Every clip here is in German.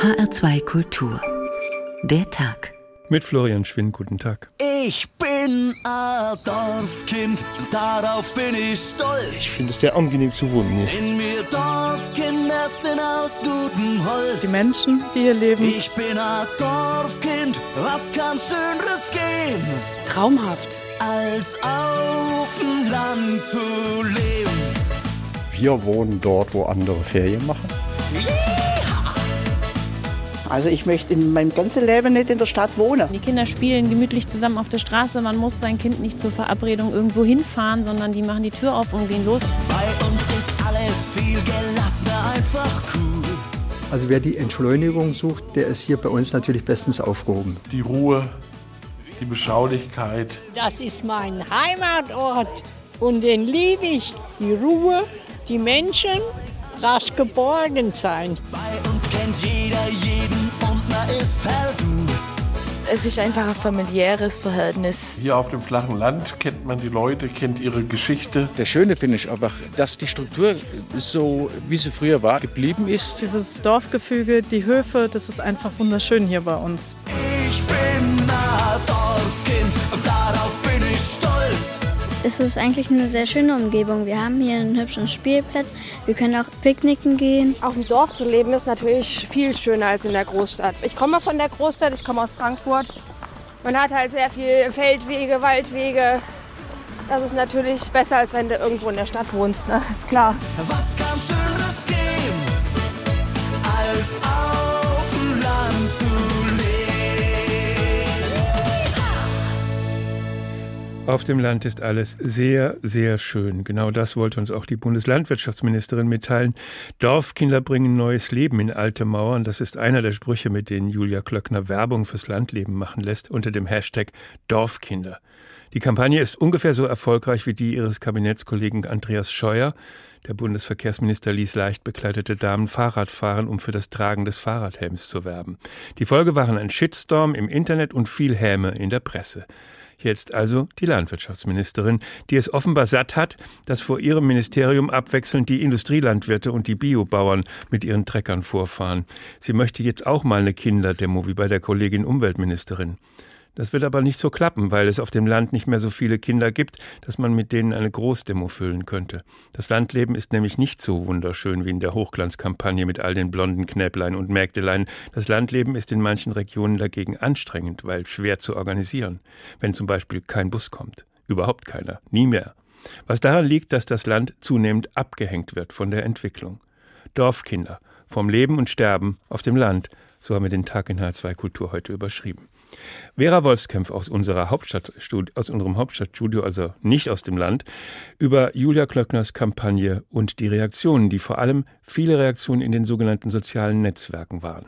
HR2 Kultur. Der Tag. Mit Florian Schwinn, guten Tag. Ich bin ein Dorfkind, darauf bin ich stolz. Ich finde es sehr angenehm zu wohnen hier. In mir Dorfkinder sind aus gutem Holz. Die Menschen, die hier leben. Ich bin ein Dorfkind, was kann Schöneres geben? Traumhaft. Als auf dem Land zu leben. Wir wohnen dort, wo andere Ferien machen. Also ich möchte in meinem ganzen Leben nicht in der Stadt wohnen. Die Kinder spielen gemütlich zusammen auf der Straße. Man muss sein Kind nicht zur Verabredung irgendwo hinfahren, sondern die machen die Tür auf und gehen los. Bei uns ist alles viel gelassener, einfach cool. Also wer die Entschleunigung sucht, der ist hier bei uns natürlich bestens aufgehoben. Die Ruhe, die Beschaulichkeit. Das ist mein Heimatort und den liebe ich. Die Ruhe, die Menschen, das Geborgensein. Bei uns kennt jeder jeden und man ist per Du. Es ist einfach ein familiäres Verhältnis. Hier auf dem flachen Land kennt man die Leute, kennt ihre Geschichte. Das Schöne finde ich einfach, dass die Struktur so, wie sie früher war, geblieben ist. Dieses Dorfgefüge, die Höfe, das ist einfach wunderschön hier bei uns. Ich bin ein Dorfkind und darauf bin ich stolz. Es ist eigentlich eine sehr schöne Umgebung. Wir haben hier einen hübschen Spielplatz. Wir können auch picknicken gehen. Auf dem Dorf zu leben ist natürlich viel schöner als in der Großstadt. Ich komme von der Großstadt, ich komme aus Frankfurt. Man hat halt sehr viel Feldwege, Waldwege. Das ist natürlich besser, als wenn du irgendwo in der Stadt wohnst, ne? Ist klar. Was kann Schöneres geben, als auf dem Land zu leben? Auf dem Land ist alles sehr, sehr schön. Genau das wollte uns auch die Bundeslandwirtschaftsministerin mitteilen. Dorfkinder bringen neues Leben in alte Mauern. Das ist einer der Sprüche, mit denen Julia Klöckner Werbung fürs Landleben machen lässt, unter dem Hashtag Dorfkinder. Die Kampagne ist ungefähr so erfolgreich wie die ihres Kabinettskollegen Andreas Scheuer. Der Bundesverkehrsminister ließ leicht bekleidete Damen Fahrrad fahren, um für das Tragen des Fahrradhelms zu werben. Die Folge waren ein Shitstorm im Internet und viel Häme in der Presse. Jetzt also die Landwirtschaftsministerin, die es offenbar satt hat, dass vor ihrem Ministerium abwechselnd die Industrielandwirte und die Biobauern mit ihren Treckern vorfahren. Sie möchte jetzt auch mal eine Kinderdemo wie bei der Kollegin Umweltministerin. Das wird aber nicht so klappen, weil es auf dem Land nicht mehr so viele Kinder gibt, dass man mit denen eine Großdemo füllen könnte. Das Landleben ist nämlich nicht so wunderschön wie in der Hochglanzkampagne mit all den blonden Knäpplein und Mägdelein. Das Landleben ist in manchen Regionen dagegen anstrengend, weil schwer zu organisieren. Wenn zum Beispiel kein Bus kommt. Überhaupt keiner. Nie mehr. Was daran liegt, dass das Land zunehmend abgehängt wird von der Entwicklung. Dorfkinder. Vom Leben und Sterben auf dem Land. So haben wir den Tag in HR2 Kultur heute überschrieben. Vera Wolfskämpf aus unserem Hauptstadtstudio, also nicht aus dem Land, über Julia Klöckners Kampagne und die Reaktionen, die vor allem viele Reaktionen in den sogenannten sozialen Netzwerken waren.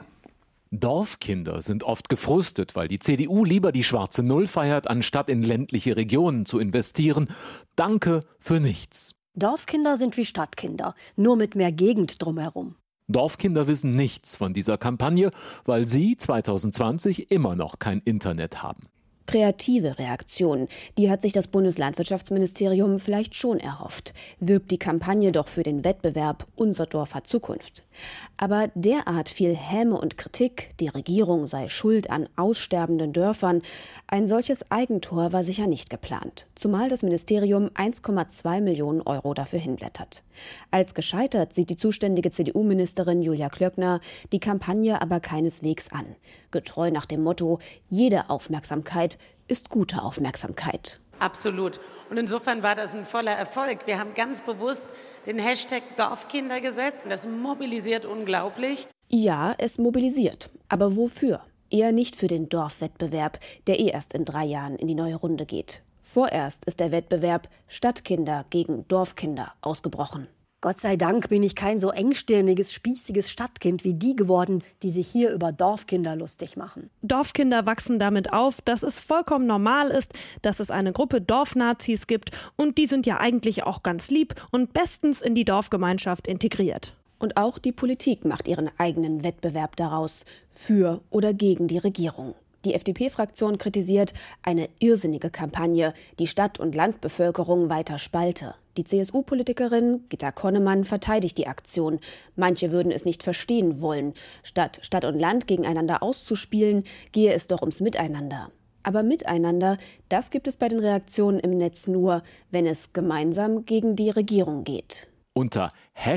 Dorfkinder sind oft gefrustet, weil die CDU lieber die schwarze Null feiert, anstatt in ländliche Regionen zu investieren. Danke für nichts. Dorfkinder sind wie Stadtkinder, nur mit mehr Gegend drumherum. Dorfkinder wissen nichts von dieser Kampagne, weil sie 2020 immer noch kein Internet haben. Kreative Reaktionen, die hat sich das Bundeslandwirtschaftsministerium vielleicht schon erhofft. Wirbt die Kampagne doch für den Wettbewerb Unser Dorf hat Zukunft. Aber derart viel Häme und Kritik, die Regierung sei schuld an aussterbenden Dörfern, ein solches Eigentor war sicher nicht geplant. Zumal das Ministerium 1,2 Millionen Euro dafür hinblättert. Als gescheitert sieht die zuständige CDU-Ministerin Julia Klöckner die Kampagne aber keineswegs an. Getreu nach dem Motto, jede Aufmerksamkeit ist gute Aufmerksamkeit. Absolut. Und insofern war das ein voller Erfolg. Wir haben ganz bewusst den Hashtag Dorfkinder gesetzt. Das mobilisiert unglaublich. Ja, es mobilisiert. Aber wofür? Eher nicht für den Dorfwettbewerb, der erst in 3 Jahren in die neue Runde geht. Vorerst ist der Wettbewerb Stadtkinder gegen Dorfkinder ausgebrochen. Gott sei Dank bin ich kein so engstirniges, spießiges Stadtkind wie die geworden, die sich hier über Dorfkinder lustig machen. Dorfkinder wachsen damit auf, dass es vollkommen normal ist, dass es eine Gruppe Dorfnazis gibt und die sind ja eigentlich auch ganz lieb und bestens in die Dorfgemeinschaft integriert. Und auch die Politik macht ihren eigenen Wettbewerb daraus, für oder gegen die Regierung. Die FDP-Fraktion kritisiert eine irrsinnige Kampagne, die Stadt- und Landbevölkerung weiter spalte. Die CSU-Politikerin Gitta Connemann verteidigt die Aktion. Manche würden es nicht verstehen wollen. Statt Stadt und Land gegeneinander auszuspielen, gehe es doch ums Miteinander. Aber Miteinander, das gibt es bei den Reaktionen im Netz nur, wenn es gemeinsam gegen die Regierung geht. Unter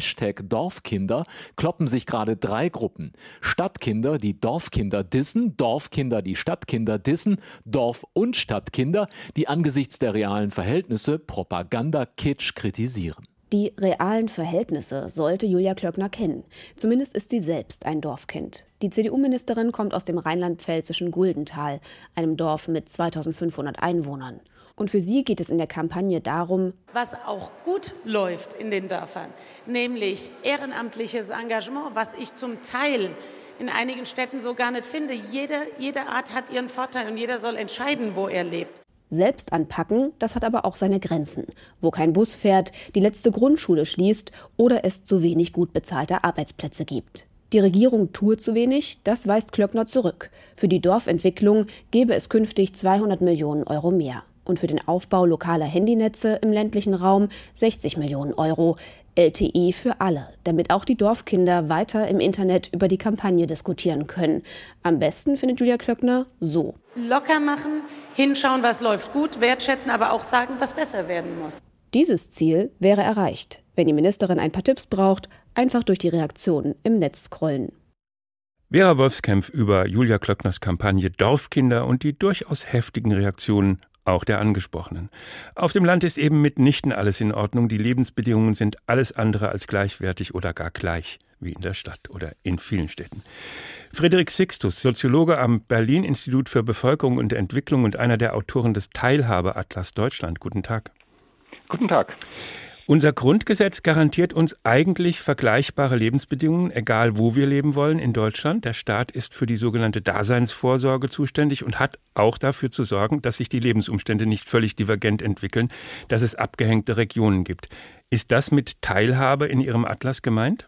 #Dorfkinder kloppen sich gerade 3 Gruppen. Stadtkinder, die Dorfkinder dissen, Dorfkinder, die Stadtkinder dissen, Dorf- und Stadtkinder, die angesichts der realen Verhältnisse Propaganda-Kitsch kritisieren. Die realen Verhältnisse sollte Julia Klöckner kennen. Zumindest ist sie selbst ein Dorfkind. Die CDU-Ministerin kommt aus dem rheinland-pfälzischen Guldental, einem Dorf mit 2500 Einwohnern. Und für sie geht es in der Kampagne darum, was auch gut läuft in den Dörfern, nämlich ehrenamtliches Engagement, was ich zum Teil in einigen Städten so gar nicht finde. Jede Art hat ihren Vorteil und jeder soll entscheiden, wo er lebt. Selbst anpacken, das hat aber auch seine Grenzen. Wo kein Bus fährt, die letzte Grundschule schließt oder es zu wenig gut bezahlte Arbeitsplätze gibt. Die Regierung tue zu wenig, das weist Klöckner zurück. Für die Dorfentwicklung gebe es künftig 200 Millionen Euro mehr. Und für den Aufbau lokaler Handynetze im ländlichen Raum 60 Millionen Euro. LTE für alle, damit auch die Dorfkinder weiter im Internet über die Kampagne diskutieren können. Am besten findet Julia Klöckner so. Locker machen, hinschauen, was läuft gut, wertschätzen, aber auch sagen, was besser werden muss. Dieses Ziel wäre erreicht. Wenn die Ministerin ein paar Tipps braucht, einfach durch die Reaktionen im Netz scrollen. Vera Wolfskämpf über Julia Klöckners Kampagne Dorfkinder und die durchaus heftigen Reaktionen auch der Angesprochenen. Auf dem Land ist eben mitnichten alles in Ordnung. Die Lebensbedingungen sind alles andere als gleichwertig oder gar gleich, wie in der Stadt oder in vielen Städten. Frederik Sixtus, Soziologe am Berlin-Institut für Bevölkerung und Entwicklung und einer der Autoren des Teilhabeatlas Deutschland. Guten Tag. Guten Tag. Unser Grundgesetz garantiert uns eigentlich vergleichbare Lebensbedingungen, egal wo wir leben wollen in Deutschland. Der Staat ist für die sogenannte Daseinsvorsorge zuständig und hat auch dafür zu sorgen, dass sich die Lebensumstände nicht völlig divergent entwickeln, dass es abgehängte Regionen gibt. Ist das mit Teilhabe in Ihrem Atlas gemeint?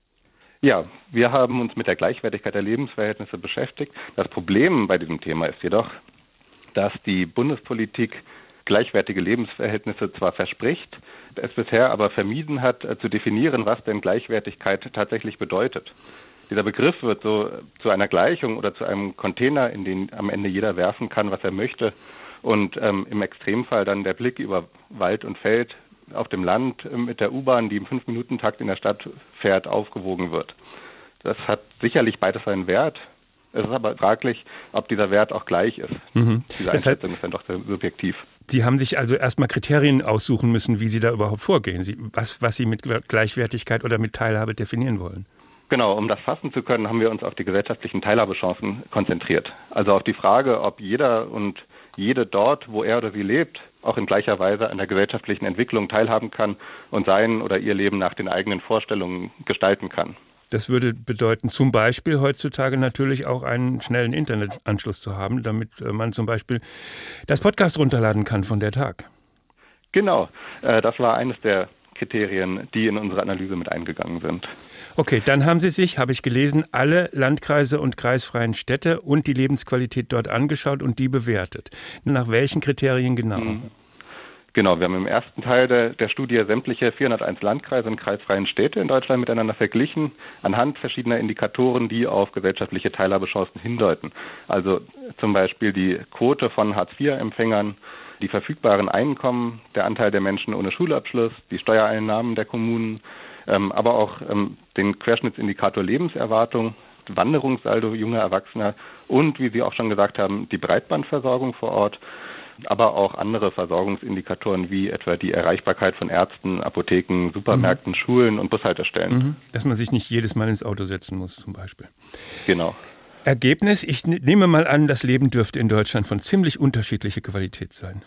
Ja, wir haben uns mit der Gleichwertigkeit der Lebensverhältnisse beschäftigt. Das Problem bei diesem Thema ist jedoch, dass die Bundespolitik gleichwertige Lebensverhältnisse zwar verspricht, es bisher aber vermieden hat, zu definieren, was denn Gleichwertigkeit tatsächlich bedeutet. Dieser Begriff wird so zu einer Gleichung oder zu einem Container, in den am Ende jeder werfen kann, was er möchte, und im Extremfall dann der Blick über Wald und Feld auf dem Land mit der U-Bahn, die im 5-Minuten-Takt in der Stadt fährt, aufgewogen wird. Das hat sicherlich beides seinen Wert. Es ist aber fraglich, ob dieser Wert auch gleich ist. Diese Einschätzung ist dann doch sehr subjektiv. Sie haben sich also erstmal Kriterien aussuchen müssen, wie Sie da überhaupt vorgehen, was Sie mit Gleichwertigkeit oder mit Teilhabe definieren wollen. Genau, um das fassen zu können, haben wir uns auf die gesellschaftlichen Teilhabechancen konzentriert. Also auf die Frage, ob jeder und jede dort, wo er oder sie lebt, auch in gleicher Weise an der gesellschaftlichen Entwicklung teilhaben kann und sein oder ihr Leben nach den eigenen Vorstellungen gestalten kann. Das würde bedeuten, zum Beispiel heutzutage natürlich auch einen schnellen Internetanschluss zu haben, damit man zum Beispiel das Podcast runterladen kann von der Tag. Genau, das war eines der Kriterien, die in unsere Analyse mit eingegangen sind. Okay, dann haben Sie sich, habe ich gelesen, alle Landkreise und kreisfreien Städte und die Lebensqualität dort angeschaut und die bewertet. Nach welchen Kriterien genau? Genau, wir haben im ersten Teil der Studie sämtliche 401 Landkreise und kreisfreien Städte in Deutschland miteinander verglichen, anhand verschiedener Indikatoren, die auf gesellschaftliche Teilhabechancen hindeuten. Also zum Beispiel die Quote von Hartz-IV-Empfängern, die verfügbaren Einkommen, der Anteil der Menschen ohne Schulabschluss, die Steuereinnahmen der Kommunen, aber auch den Querschnittsindikator Lebenserwartung, Wanderungssaldo junger Erwachsener und, wie Sie auch schon gesagt haben, die Breitbandversorgung vor Ort, aber auch andere Versorgungsindikatoren wie etwa die Erreichbarkeit von Ärzten, Apotheken, Supermärkten, Schulen und Bushaltestellen. Dass man sich nicht jedes Mal ins Auto setzen muss zum Beispiel. Genau. Ergebnis, ich nehme mal an, das Leben dürfte in Deutschland von ziemlich unterschiedlicher Qualität sein.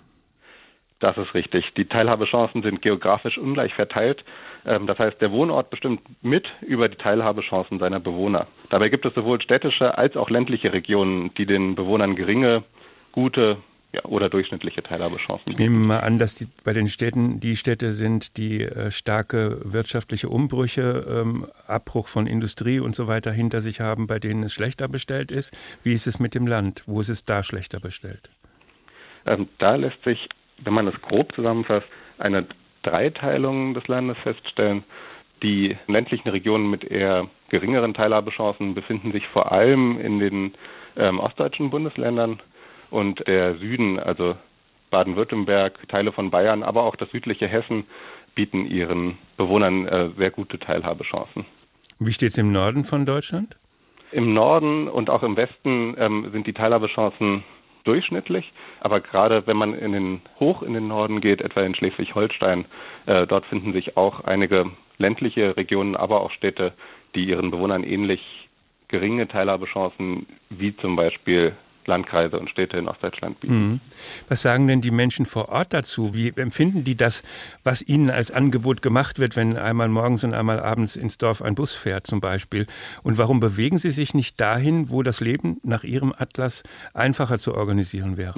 Das ist richtig. Die Teilhabechancen sind geografisch ungleich verteilt. Das heißt, der Wohnort bestimmt mit über die Teilhabechancen seiner Bewohner. Dabei gibt es sowohl städtische als auch ländliche Regionen, die den Bewohnern geringe, gute oder durchschnittliche Teilhabechancen. Ich nehme mal an, dass bei den Städten die Städte sind, die starke wirtschaftliche Umbrüche, Abbruch von Industrie und so weiter hinter sich haben, bei denen es schlechter bestellt ist. Wie ist es mit dem Land? Wo ist es da schlechter bestellt? Da lässt sich, wenn man es grob zusammenfasst, eine Dreiteilung des Landes feststellen. Die ländlichen Regionen mit eher geringeren Teilhabechancen befinden sich vor allem in den ostdeutschen Bundesländern und der Süden, also Baden-Württemberg, Teile von Bayern, aber auch das südliche Hessen bieten ihren Bewohnern sehr gute Teilhabechancen. Wie steht es im Norden von Deutschland? Im Norden und auch im Westen sind die Teilhabechancen durchschnittlich, aber gerade wenn man hoch in den Norden geht, etwa in Schleswig-Holstein, dort finden sich auch einige ländliche Regionen, aber auch Städte, die ihren Bewohnern ähnlich geringe Teilhabechancen wie zum Beispiel Landkreise und Städte in Ostdeutschland bieten. Was sagen denn die Menschen vor Ort dazu? Wie empfinden die das, was ihnen als Angebot gemacht wird, wenn einmal morgens und einmal abends ins Dorf ein Bus fährt zum Beispiel? Und warum bewegen sie sich nicht dahin, wo das Leben nach ihrem Atlas einfacher zu organisieren wäre?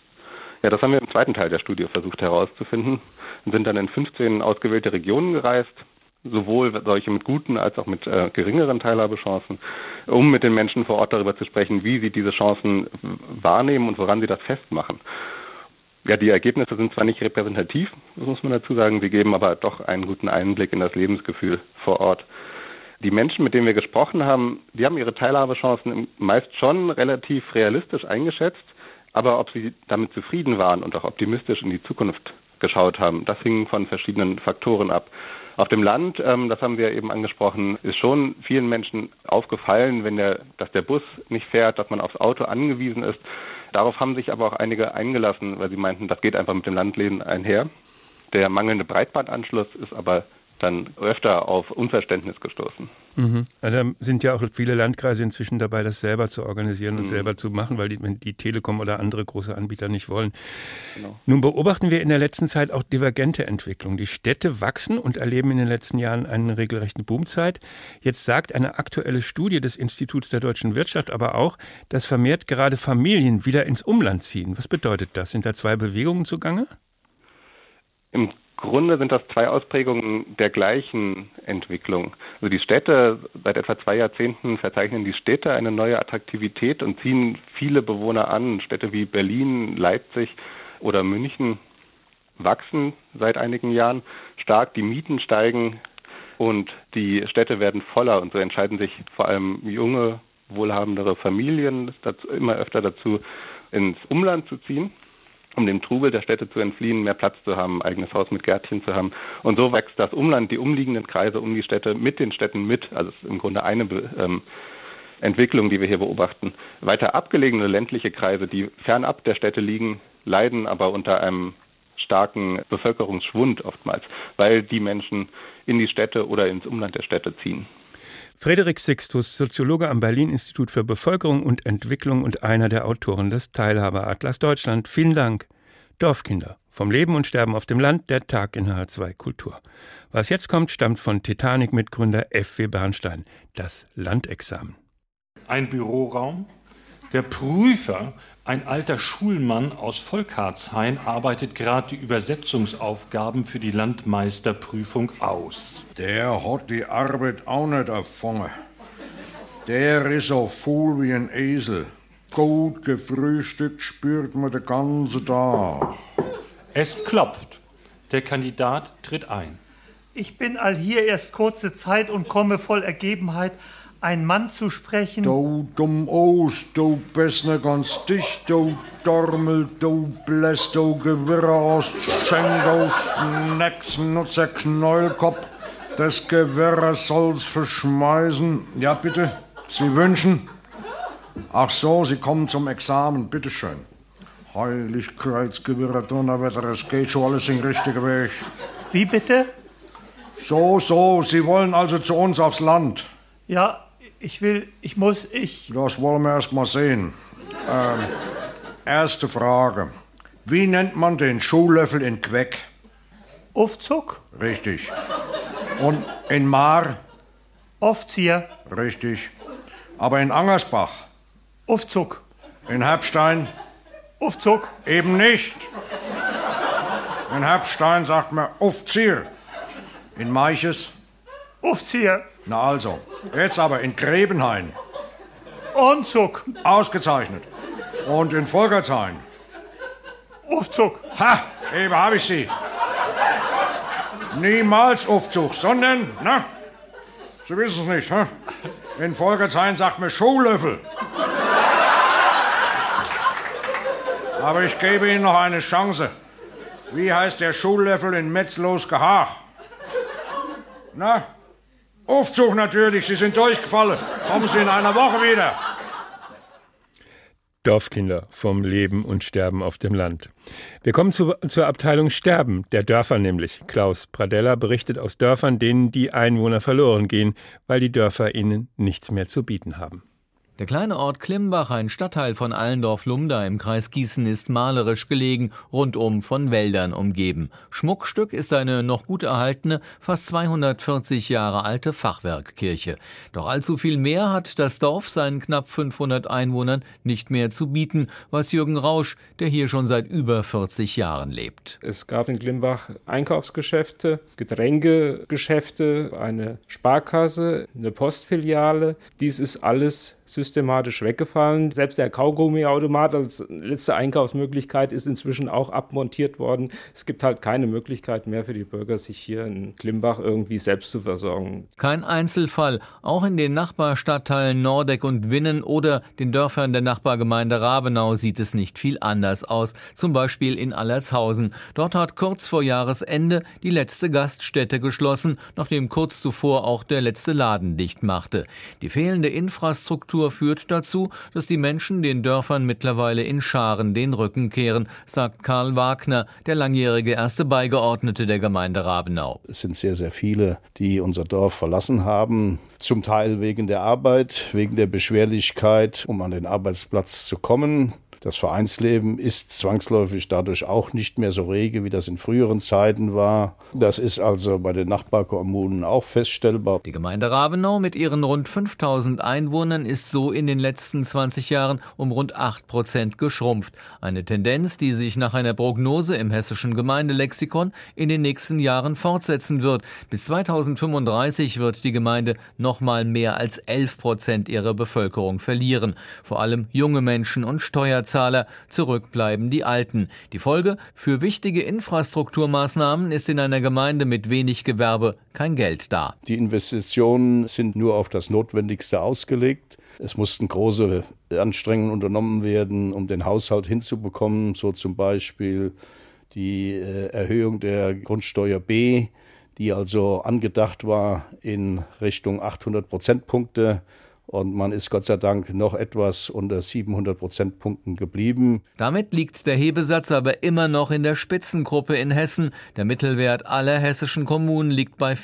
Ja, das haben wir im zweiten Teil der Studie versucht herauszufinden und sind dann in 15 ausgewählte Regionen gereist, sowohl solche mit guten als auch mit geringeren Teilhabechancen, um mit den Menschen vor Ort darüber zu sprechen, wie sie diese Chancen wahrnehmen und woran sie das festmachen. Ja, die Ergebnisse sind zwar nicht repräsentativ, das muss man dazu sagen, sie geben aber doch einen guten Einblick in das Lebensgefühl vor Ort. Die Menschen, mit denen wir gesprochen haben, die haben ihre Teilhabechancen meist schon relativ realistisch eingeschätzt, aber ob sie damit zufrieden waren und auch optimistisch in die Zukunft geschaut haben, das hing von verschiedenen Faktoren ab. Auf dem Land, das haben wir eben angesprochen, ist schon vielen Menschen aufgefallen, dass der Bus nicht fährt, dass man aufs Auto angewiesen ist. Darauf haben sich aber auch einige eingelassen, weil sie meinten, das geht einfach mit dem Landleben einher. Der mangelnde Breitbandanschluss ist aber dann öfter auf Unverständnis gestoßen. Also da sind ja auch viele Landkreise inzwischen dabei, das selber zu organisieren und selber zu machen, weil die Telekom oder andere große Anbieter nicht wollen. Genau. Nun beobachten wir in der letzten Zeit auch divergente Entwicklungen. Die Städte wachsen und erleben in den letzten Jahren eine regelrechte Boomzeit. Jetzt sagt eine aktuelle Studie des Instituts der deutschen Wirtschaft aber auch, dass vermehrt gerade Familien wieder ins Umland ziehen. Was bedeutet das? Sind da zwei Bewegungen zugange? Im Grunde sind das zwei Ausprägungen der gleichen Entwicklung. Also die Städte, seit etwa 2 Jahrzehnten verzeichnen die Städte eine neue Attraktivität und ziehen viele Bewohner an. Städte wie Berlin, Leipzig oder München wachsen seit einigen Jahren stark, die Mieten steigen und die Städte werden voller. Und so entscheiden sich vor allem junge, wohlhabendere Familien immer öfter dazu, ins Umland zu ziehen, um dem Trubel der Städte zu entfliehen, mehr Platz zu haben, ein eigenes Haus mit Gärtchen zu haben. Und so wächst das Umland, die umliegenden Kreise um die Städte mit den Städten mit. Also es ist im Grunde eine Entwicklung, die wir hier beobachten. Weiter abgelegene ländliche Kreise, die fernab der Städte liegen, leiden aber unter einem starken Bevölkerungsschwund oftmals, weil die Menschen in die Städte oder ins Umland der Städte ziehen. Frederik Sixtus, Soziologe am Berlin-Institut für Bevölkerung und Entwicklung und einer der Autoren des Teilhabeatlas Deutschland. Vielen Dank. Dorfkinder. Vom Leben und Sterben auf dem Land, der Tag in H2 Kultur. Was jetzt kommt, stammt von Titanic-Mitgründer F.W. Bernstein. Das Landexamen. Ein Büroraum. Der Prüfer, ein alter Schulmann aus Volkhartshain, arbeitet gerade die Übersetzungsaufgaben für die Landmeisterprüfung aus. Der hat die Arbeit auch nicht erfangen. Der ist so faul wie ein Esel. Gut gefrühstückt spürt man den ganzen Tag. Es klopft. Der Kandidat tritt ein. Ich bin all hier erst kurze Zeit und komme voll Ergebenheit, einen Mann zu sprechen. Du dumm aus, du bist nicht ganz dicht, du Dormel, du Bläst, du Gewirr aus Schenk, du Schnecksnutzer, Knäuelkopf. Das Gewirr soll's verschmeißen. Ja, bitte, Sie wünschen? Ach so, Sie kommen zum Examen, bitteschön. Heiligkeitsgewirr, Donnerwetter, es geht schon alles den richtigen Weg. Wie bitte? So, Sie wollen also zu uns aufs Land. Ja, ich muss. Das wollen wir erst mal sehen. Erste Frage. Wie nennt man den Schuhlöffel in Queck? Aufzug. Richtig. Und in Maar? Aufzieher. Richtig. Aber in Angersbach? Aufzug. In Herbstein? Aufzug. Eben nicht. In Herbstein sagt man Aufzieher. In Meiches? Aufzieher. Na also, jetzt aber in Grebenhain. Anzug. Ausgezeichnet. Und in Volkertshain? Aufzug. Ha, eben habe ich Sie. Niemals Aufzug, sondern, na, Sie wissen es nicht, hä? In Volkertshain sagt man Schuhlöffel. Aber ich gebe Ihnen noch eine Chance. Wie heißt der Schuhlöffel in Metzlos Gehach? Na, Aufzug natürlich, Sie sind durchgefallen. Kommen Sie in einer Woche wieder. Dorfkinder vom Leben und Sterben auf dem Land. Wir kommen zur Abteilung Sterben, der Dörfer nämlich. Klaus Pradella berichtet aus Dörfern, denen die Einwohner verloren gehen, weil die Dörfer ihnen nichts mehr zu bieten haben. Der kleine Ort Klimbach, ein Stadtteil von Allendorf-Lumda im Kreis Gießen, ist malerisch gelegen, rundum von Wäldern umgeben. Schmuckstück ist eine noch gut erhaltene, fast 240 Jahre alte Fachwerkkirche. Doch allzu viel mehr hat das Dorf seinen knapp 500 Einwohnern nicht mehr zu bieten, weiß Jürgen Rausch, der hier schon seit über 40 Jahren lebt. Es gab in Klimbach Einkaufsgeschäfte, Getränkegeschäfte, eine Sparkasse, eine Postfiliale. Dies ist alles systematisch weggefallen. Selbst der Kaugummiautomat als letzte Einkaufsmöglichkeit ist inzwischen auch abmontiert worden. Es gibt halt keine Möglichkeit mehr für die Bürger, sich hier in Klimbach irgendwie selbst zu versorgen. Kein Einzelfall. Auch in den Nachbarstadtteilen Nordeck und Winnen oder den Dörfern der Nachbargemeinde Rabenau sieht es nicht viel anders aus. Zum Beispiel in Allertshausen. Dort hat kurz vor Jahresende die letzte Gaststätte geschlossen, nachdem kurz zuvor auch der letzte Laden dicht machte. Die fehlende Infrastruktur führt dazu, dass die Menschen den Dörfern mittlerweile in Scharen den Rücken kehren, sagt Karl Wagner, der langjährige erste Beigeordnete der Gemeinde Rabenau. Es sind sehr, sehr viele, die unser Dorf verlassen haben. Zum Teil wegen der Arbeit, wegen der Beschwerlichkeit, um an den Arbeitsplatz zu kommen. Das Vereinsleben ist zwangsläufig dadurch auch nicht mehr so rege, wie das in früheren Zeiten war. Das ist also bei den Nachbarkommunen auch feststellbar. Die Gemeinde Rabenau mit ihren rund 5000 Einwohnern ist so in den letzten 20 Jahren um rund 8% geschrumpft. Eine Tendenz, die sich nach einer Prognose im hessischen Gemeindelexikon in den nächsten Jahren fortsetzen wird. Bis 2035 wird die Gemeinde nochmal mehr als 11% ihrer Bevölkerung verlieren. Vor allem junge Menschen und Steuerzahler. Zurück bleiben die Alten. Die Folge: für wichtige Infrastrukturmaßnahmen ist in einer Gemeinde mit wenig Gewerbe kein Geld da. Die Investitionen sind nur auf das Notwendigste ausgelegt. Es mussten große Anstrengungen unternommen werden, um den Haushalt hinzubekommen. So zum Beispiel die Erhöhung der Grundsteuer B, die also angedacht war in Richtung 800 Prozentpunkte. Und man ist Gott sei Dank noch etwas unter 700 Prozentpunkten geblieben. Damit liegt der Hebesatz aber immer noch in der Spitzengruppe in Hessen. Der Mittelwert aller hessischen Kommunen liegt bei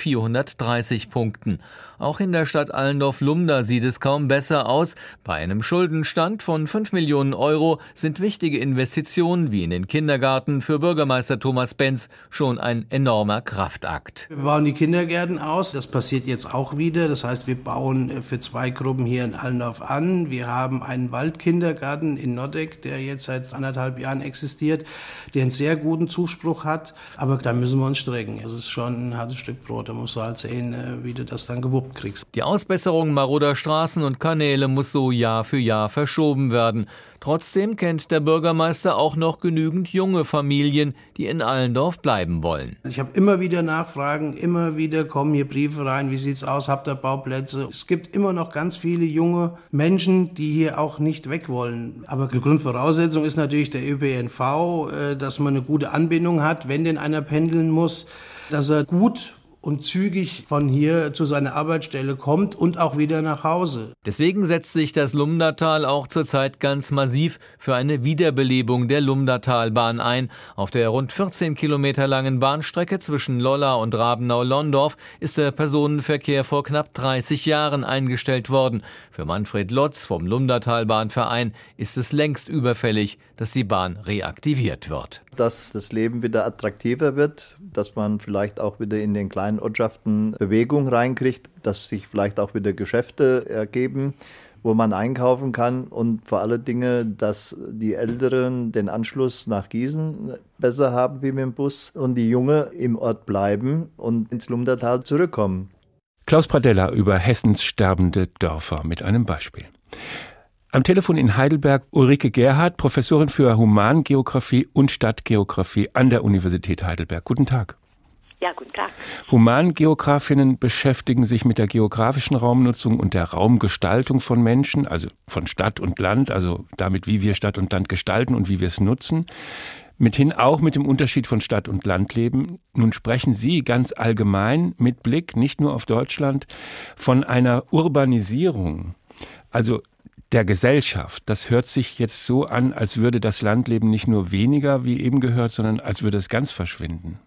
430 Punkten. Auch in der Stadt Allendorf-Lumda sieht es kaum besser aus. Bei einem Schuldenstand von 5 Millionen Euro sind wichtige Investitionen wie in den Kindergarten für Bürgermeister Thomas Benz schon ein enormer Kraftakt. Wir bauen die Kindergärten aus. Das passiert jetzt auch wieder. Das heißt, wir bauen für 2 Gruppen hier in Allendorf an. Wir haben einen Waldkindergarten in Nordeck, der jetzt seit 1,5 Jahren existiert, der einen sehr guten Zuspruch hat. Aber da müssen wir uns strecken. Es ist schon ein hartes Stück Brot. Da musst du halt sehen, wie du das dann gewuppt kriegst. Die Ausbesserung maroder Straßen und Kanäle muss so Jahr für Jahr verschoben werden. Trotzdem kennt der Bürgermeister auch noch genügend junge Familien, die in Allendorf bleiben wollen. Ich habe immer wieder Nachfragen, immer wieder kommen hier Briefe rein, wie sieht's aus, habt ihr Bauplätze? Es gibt immer noch ganz viele junge Menschen, die hier auch nicht weg wollen. Aber die Grundvoraussetzung ist natürlich der ÖPNV, dass man eine gute Anbindung hat, wenn denn einer pendeln muss, dass er gut und zügig von hier zu seiner Arbeitsstelle kommt und auch wieder nach Hause. Deswegen setzt sich das Lumdatal auch zurzeit ganz massiv für eine Wiederbelebung der Lumdatalbahn ein. Auf der rund 14 Kilometer langen Bahnstrecke zwischen Lolla und Rabenau-Londorf ist der Personenverkehr vor knapp 30 Jahren eingestellt worden. Für Manfred Lotz vom Lumdatalbahnverein ist es längst überfällig, dass die Bahn reaktiviert wird. Dass das Leben wieder attraktiver wird, dass man vielleicht auch wieder in den kleinen Ortschaften Bewegung reinkriegt, dass sich vielleicht auch wieder Geschäfte ergeben, wo man einkaufen kann und vor allen Dingen, dass die Älteren den Anschluss nach Gießen besser haben wie mit dem Bus und die Jungen im Ort bleiben und ins Lumdatal zurückkommen. Klaus Pradella über Hessens sterbende Dörfer mit einem Beispiel. Am Telefon in Heidelberg Ulrike Gerhardt, Professorin für Humangeographie und Stadtgeographie an der Universität Heidelberg. Guten Tag. Ja, guten Tag. Humangeografinnen beschäftigen sich mit der geografischen Raumnutzung und der Raumgestaltung von Menschen, also von Stadt und Land, also damit, wie wir Stadt und Land gestalten und wie wir es nutzen. Mithin auch mit dem Unterschied von Stadt- und Landleben. Nun sprechen Sie ganz allgemein mit Blick nicht nur auf Deutschland von einer Urbanisierung, also der Gesellschaft. Das hört sich jetzt so an, als würde das Landleben nicht nur weniger, wie eben gehört, sondern als würde es ganz verschwinden.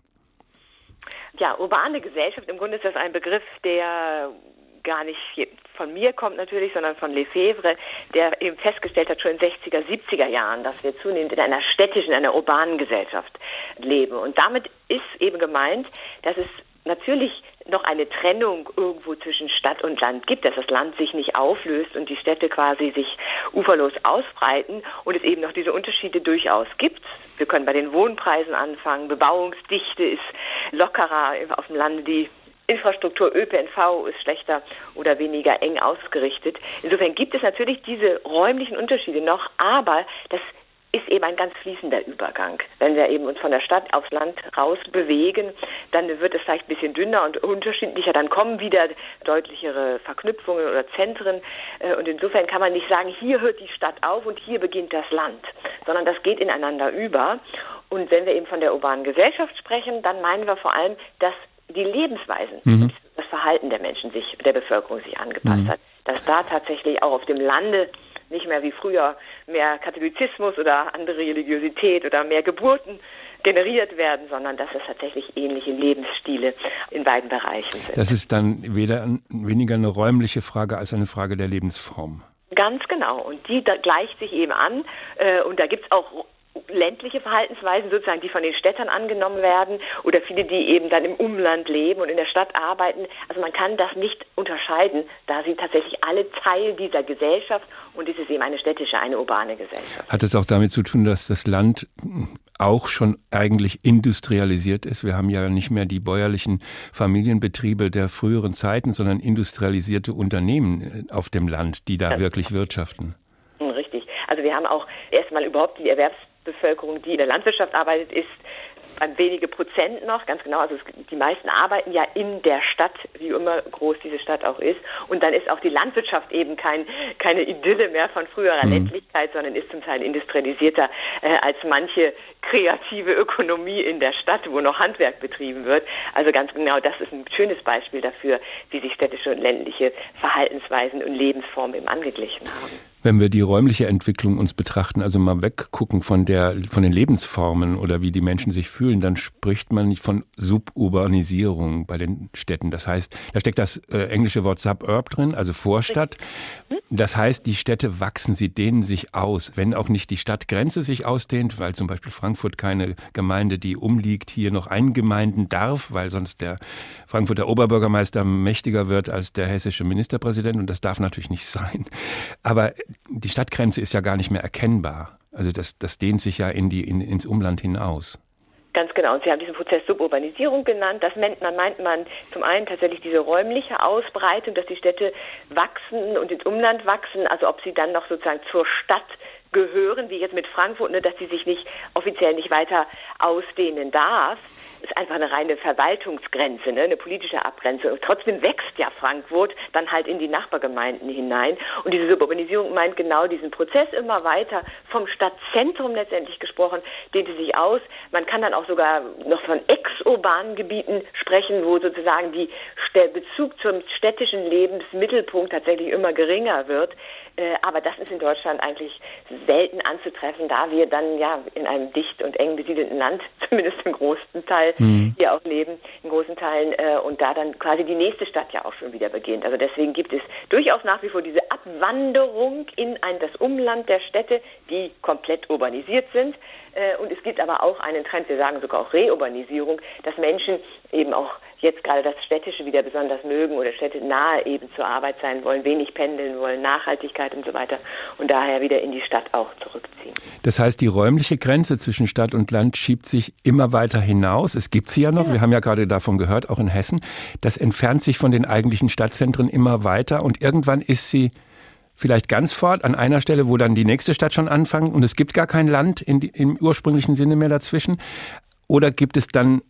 Ja, urbane Gesellschaft, im Grunde ist das ein Begriff, der gar nicht von mir kommt natürlich, sondern von Lefebvre, der eben festgestellt hat, schon in den 60er, 70er Jahren, dass wir zunehmend in einer städtischen, einer urbanen Gesellschaft leben. Und damit ist eben gemeint, dass es natürlich noch eine Trennung irgendwo zwischen Stadt und Land gibt, dass das Land sich nicht auflöst und die Städte quasi sich uferlos ausbreiten und es eben noch diese Unterschiede durchaus gibt. Wir können bei den Wohnpreisen anfangen, Bebauungsdichte ist lockerer auf dem Lande, die Infrastruktur, ÖPNV ist schlechter oder weniger eng ausgerichtet. Insofern gibt es natürlich diese räumlichen Unterschiede noch, aber das ist eben ein ganz fließender Übergang. Wenn wir eben uns von der Stadt aufs Land raus bewegen, dann wird es vielleicht ein bisschen dünner und unterschiedlicher, dann kommen wieder deutlichere Verknüpfungen oder Zentren und insofern kann man nicht sagen, hier hört die Stadt auf und hier beginnt das Land, sondern das geht ineinander über. Und wenn wir eben von der urbanen Gesellschaft sprechen, dann meinen wir vor allem, dass die Lebensweisen, das Verhalten der Menschen der Bevölkerung sich angepasst hat. Dass da tatsächlich auch auf dem Lande nicht mehr wie früher mehr Katholizismus oder andere Religiosität oder mehr Geburten generiert werden, sondern dass es tatsächlich ähnliche Lebensstile in beiden Bereichen sind. Das ist dann weniger eine räumliche Frage als eine Frage der Lebensform. Ganz genau. Und die gleicht sich eben an. Und da gibt es auch ländliche Verhaltensweisen sozusagen, die von den Städtern angenommen werden oder viele, die eben dann im Umland leben und in der Stadt arbeiten. Also man kann das nicht unterscheiden, da sie tatsächlich alle Teil dieser Gesellschaft und es ist eben eine städtische, eine urbane Gesellschaft. Hat es auch damit zu tun, dass das Land auch schon eigentlich industrialisiert ist? Wir haben ja nicht mehr die bäuerlichen Familienbetriebe der früheren Zeiten, sondern industrialisierte Unternehmen auf dem Land, die da wirklich wirtschaften. Richtig. Also wir haben auch erstmal überhaupt die Erwerbsbevölkerung, die in der Landwirtschaft arbeitet, ist ein wenige Prozent noch, ganz genau. Also die meisten arbeiten ja in der Stadt, wie immer groß diese Stadt auch ist. Und dann ist auch die Landwirtschaft eben keine Idylle mehr von früherer Ländlichkeit, sondern ist zum Teil industrialisierter als manche kreative Ökonomie in der Stadt, wo noch Handwerk betrieben wird. Also ganz genau, das ist ein schönes Beispiel dafür, wie sich städtische und ländliche Verhaltensweisen und Lebensformen eben angeglichen haben. Wenn wir die räumliche Entwicklung uns betrachten, also mal weggucken von den Lebensformen oder wie die Menschen sich fühlen, dann spricht man nicht von Suburbanisierung bei den Städten. Das heißt, da steckt das englische Wort Suburb drin, also Vorstadt. Das heißt, die Städte wachsen, sie dehnen sich aus. Wenn auch nicht die Stadtgrenze sich ausdehnt, weil zum Beispiel Frankfurt keine Gemeinde, die umliegt, hier noch eingemeinden darf, weil sonst der Frankfurter Oberbürgermeister mächtiger wird als der hessische Ministerpräsident und das darf natürlich nicht sein. Aber die Stadtgrenze ist ja gar nicht mehr erkennbar. Also das dehnt sich ja ins Umland hinaus. Ganz genau. Und Sie haben diesen Prozess Suburbanisierung genannt. Das meint man zum einen tatsächlich diese räumliche Ausbreitung, dass die Städte wachsen und ins Umland wachsen, also ob sie dann noch sozusagen zur Stadt gehören, wie jetzt mit Frankfurt, dass sie sich offiziell nicht weiter ausdehnen darf. Das ist einfach eine reine Verwaltungsgrenze, eine politische Abgrenzung. Und trotzdem wächst ja Frankfurt dann halt in die Nachbargemeinden hinein. Und diese Suburbanisierung meint genau diesen Prozess immer weiter vom Stadtzentrum letztendlich gesprochen, dehnte sich aus. Man kann dann auch sogar noch von exurbanen Gebieten sprechen, wo sozusagen der Bezug zum städtischen Lebensmittelpunkt tatsächlich immer geringer wird. Aber das ist in Deutschland eigentlich selten anzutreffen, da wir dann ja in einem dicht und eng besiedelten Land, zumindest im großen Teil, hier auch leben, in großen Teilen, und da dann quasi die nächste Stadt ja auch schon wieder beginnt. Also deswegen gibt es durchaus nach wie vor diese Abwanderung in das Umland der Städte, die komplett urbanisiert sind. Und es gibt aber auch einen Trend, wir sagen sogar auch Reurbanisierung, dass Menschen eben auch jetzt gerade das Städtische wieder besonders mögen oder städtenahe eben zur Arbeit sein wollen, wenig pendeln wollen, Nachhaltigkeit und so weiter und daher wieder in die Stadt auch zurückziehen. Das heißt, die räumliche Grenze zwischen Stadt und Land schiebt sich immer weiter hinaus. Es gibt sie ja noch, wir haben ja gerade davon gehört, auch in Hessen. Das entfernt sich von den eigentlichen Stadtzentren immer weiter und irgendwann ist sie vielleicht ganz fort an einer Stelle, wo dann die nächste Stadt schon anfängt und es gibt gar kein Land im ursprünglichen Sinne mehr dazwischen. Oder gibt es dann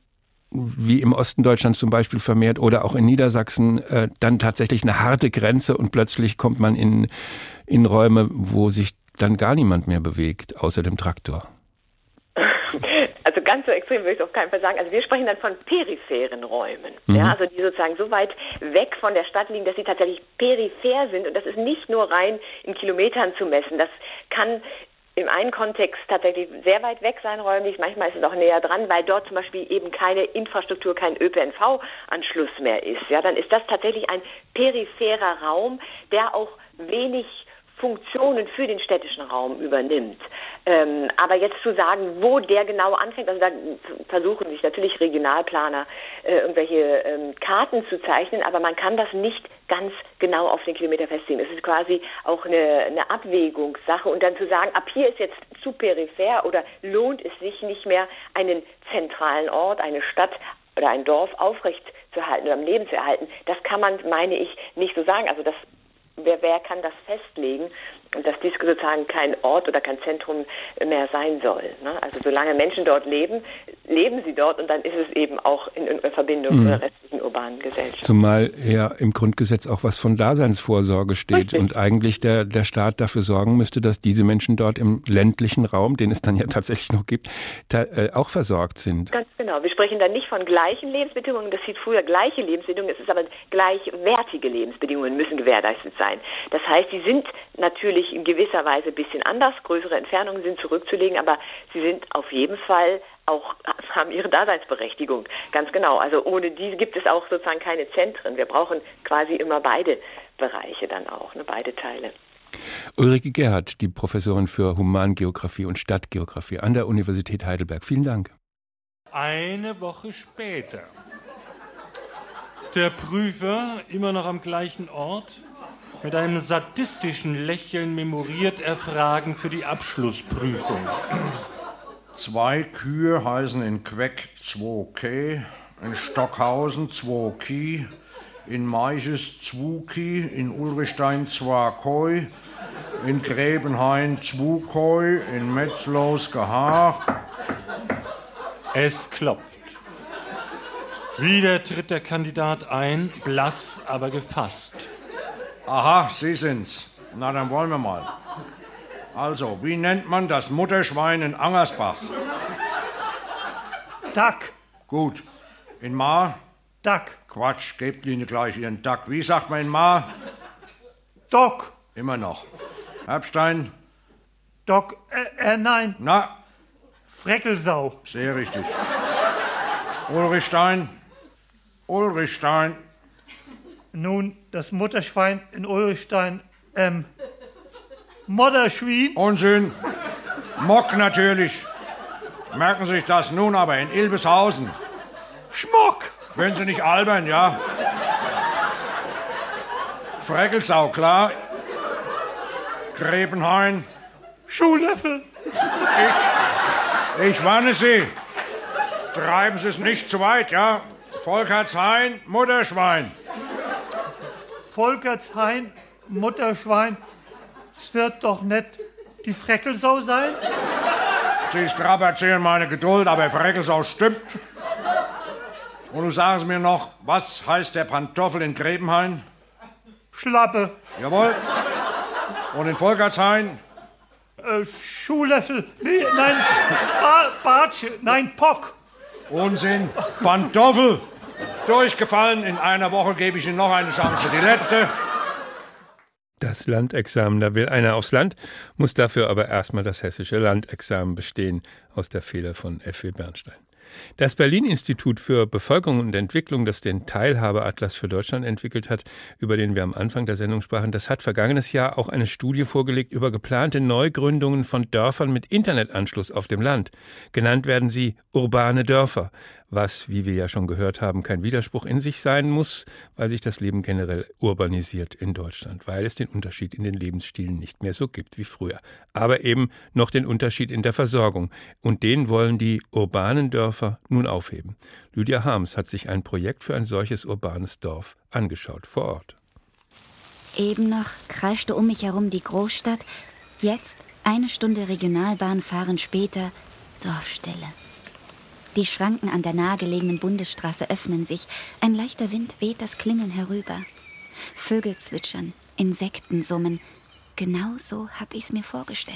wie im Osten Deutschlands zum Beispiel vermehrt oder auch in Niedersachsen, dann tatsächlich eine harte Grenze und plötzlich kommt man in Räume, wo sich dann gar niemand mehr bewegt, außer dem Traktor? Also ganz so extrem würde ich es auf keinen Fall sagen. Also wir sprechen dann von peripheren Räumen, also die sozusagen so weit weg von der Stadt liegen, dass sie tatsächlich peripher sind. Und das ist nicht nur rein in Kilometern zu messen. Das kann im einen Kontext tatsächlich sehr weit weg sein räumlich, manchmal ist es auch näher dran, weil dort zum Beispiel eben keine Infrastruktur, kein ÖPNV-Anschluss mehr ist. Ja, dann ist das tatsächlich ein peripherer Raum, der auch wenig Funktionen für den städtischen Raum übernimmt. Aber jetzt zu sagen, wo der genau anfängt, also da versuchen sich natürlich Regionalplaner irgendwelche Karten zu zeichnen, aber man kann das nicht ganz genau auf den Kilometer festlegen. Es ist quasi auch eine Abwägungssache und dann zu sagen, ab hier ist jetzt zu peripher oder lohnt es sich nicht mehr, einen zentralen Ort, eine Stadt oder ein Dorf aufrecht zu halten oder am Leben zu erhalten, das kann man, meine ich, nicht so sagen. Also das Wer kann das festlegen, dass dies sozusagen kein Ort oder kein Zentrum mehr sein soll? Ne? Also solange Menschen dort leben, leben sie dort und dann ist es eben auch in Verbindung mit der restlichen urbanen Gesellschaft. Zumal ja im Grundgesetz auch was von Daseinsvorsorge steht. Richtig. Und eigentlich der Staat dafür sorgen müsste, dass diese Menschen dort im ländlichen Raum, den es dann ja tatsächlich noch gibt, auch versorgt sind. Ganz genau. Wir sprechen dann nicht von gleichen Lebensbedingungen, das hieß früher gleiche Lebensbedingungen, es ist aber gleichwertige Lebensbedingungen müssen gewährleistet sein. Das heißt, sie sind natürlich in gewisser Weise ein bisschen anders, größere Entfernungen sind zurückzulegen, aber sie sind auf jeden Fall auch, haben ihre Daseinsberechtigung. Ganz genau. Also ohne die gibt es auch sozusagen keine Zentren. Wir brauchen quasi immer beide Bereiche dann auch, ne, beide Teile. Ulrike Gerhardt, die Professorin für Humangeografie und Stadtgeografie an der Universität Heidelberg. Vielen Dank. Eine Woche später. Der Prüfer, immer noch am gleichen Ort, mit einem sadistischen Lächeln memoriert er Fragen für die Abschlussprüfung. 2 Kühe heißen in Queck 2 Käh, in Stockhausen 2 Kie, in Meiches 2 Kie, in Ulrichstein 2 Koi, in Gräbenhain 2 Koi, in Metzlos Gehaach. Es klopft. Wieder tritt der Kandidat ein, blass, aber gefasst. Aha, Sie sind's. Na, dann wollen wir mal. Also, wie nennt man das Mutterschwein in Angersbach? Duck. Gut. In Maar? Duck. Quatsch, gebt Ihnen gleich Ihren Duck. Wie sagt man in Maar? Doc. Immer noch. Herbstein? Doc, nein. Na? Freckelsau. Sehr richtig. Ulrichstein? Ulrichstein. Nun, das Mutterschwein in Ulrichstein, Modderschwein. Unsinn. Mock natürlich. Merken Sie sich das nun aber in Ilbeshausen. Schmuck. Wenn Sie nicht albern, ja. Freckelsau, klar. Gräbenhain. Schuhlöffel. Ich warne Sie. Treiben Sie es nicht zu weit, ja. Volkertshain, Mutterschwein. Volkertshain, Mutterschwein, es wird doch nicht die Freckelsau sein? Sie strapazieren meine Geduld, aber Freckelsau stimmt. Und nun sagen Sie mir noch, was heißt der Pantoffel in Gräbenhain? Schlappe. Jawohl. Und in Volkertshain? Schuhlöffel. Nee, nein, Bartsche, nein, Pock. Unsinn. Pantoffel. Durchgefallen. In einer Woche gebe ich Ihnen noch eine Chance. Die letzte. Das Landexamen, da will einer aufs Land, muss dafür aber erstmal das hessische Landexamen bestehen, aus der Feder von F.W. Bernstein. Das Berlin-Institut für Bevölkerung und Entwicklung, das den Teilhabeatlas für Deutschland entwickelt hat, über den wir am Anfang der Sendung sprachen, das hat vergangenes Jahr auch eine Studie vorgelegt über geplante Neugründungen von Dörfern mit Internetanschluss auf dem Land. Genannt werden sie urbane Dörfer, was, wie wir ja schon gehört haben, kein Widerspruch in sich sein muss, weil sich das Leben generell urbanisiert in Deutschland, weil es den Unterschied in den Lebensstilen nicht mehr so gibt wie früher. Aber eben noch den Unterschied in der Versorgung. Und den wollen die urbanen Dörfer nun aufheben. Lydia Harms hat sich ein Projekt für ein solches urbanes Dorf angeschaut vor Ort. Eben noch kreischte um mich herum die Großstadt. Jetzt, 1 Stunde Regionalbahn fahren später, Dorfstille. Die Schranken an der nahegelegenen Bundesstraße öffnen sich. Ein leichter Wind weht das Klingeln herüber. Vögel zwitschern, Insekten summen. Genau so habe ich's mir vorgestellt.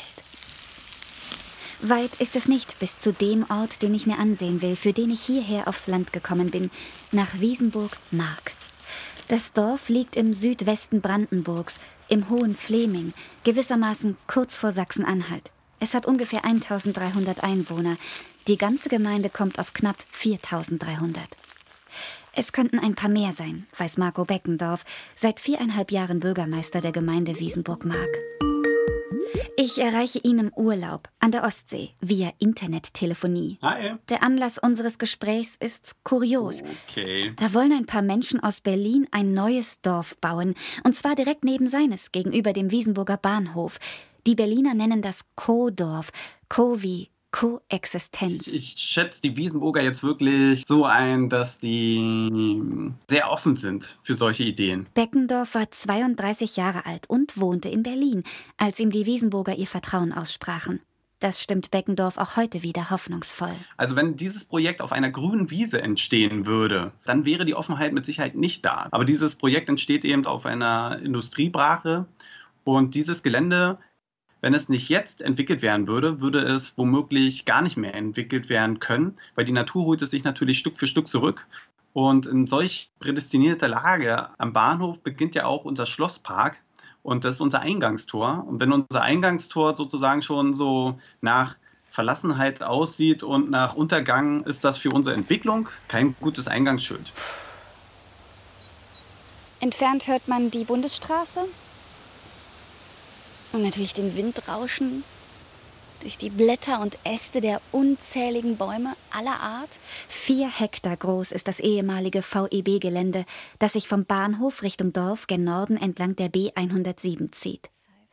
Weit ist es nicht bis zu dem Ort, den ich mir ansehen will, für den ich hierher aufs Land gekommen bin, nach Wiesenburg-Mark. Das Dorf liegt im Südwesten Brandenburgs, im Hohen Fleming, gewissermaßen kurz vor Sachsen-Anhalt. Es hat ungefähr 1300 Einwohner. Die ganze Gemeinde kommt auf knapp 4300. Es könnten ein paar mehr sein, weiß Marco Beckendorf, seit 4,5 Jahren Bürgermeister der Gemeinde Wiesenburg-Mark. Ich erreiche ihn im Urlaub an der Ostsee via Internettelefonie. Hi. Der Anlass unseres Gesprächs ist kurios. Okay. Da wollen ein paar Menschen aus Berlin ein neues Dorf bauen. Und zwar direkt neben seines, gegenüber dem Wiesenburger Bahnhof. Die Berliner nennen das Co-Dorf. Co wie Koexistenz. Ich schätze die Wiesenburger jetzt wirklich so ein, dass die sehr offen sind für solche Ideen. Beckendorf war 32 Jahre alt und wohnte in Berlin, als ihm die Wiesenburger ihr Vertrauen aussprachen. Das stimmt Beckendorf auch heute wieder hoffnungsvoll. Also wenn dieses Projekt auf einer grünen Wiese entstehen würde, dann wäre die Offenheit mit Sicherheit nicht da. Aber dieses Projekt entsteht eben auf einer Industriebrache und dieses Gelände, wenn es nicht jetzt entwickelt werden würde, würde es womöglich gar nicht mehr entwickelt werden können, weil die Natur holt es sich natürlich Stück für Stück zurück. Und in solch prädestinierter Lage am Bahnhof beginnt ja auch unser Schlosspark und das ist unser Eingangstor. Und wenn unser Eingangstor sozusagen schon so nach Verlassenheit aussieht und nach Untergang, ist das für unsere Entwicklung kein gutes Eingangsschild. Entfernt hört man die Bundesstraße. Und natürlich den Wind rauschen durch die Blätter und Äste der unzähligen Bäume aller Art. 4 Hektar groß ist das ehemalige VEB-Gelände, das sich vom Bahnhof Richtung Dorf gen Norden entlang der B107 zieht.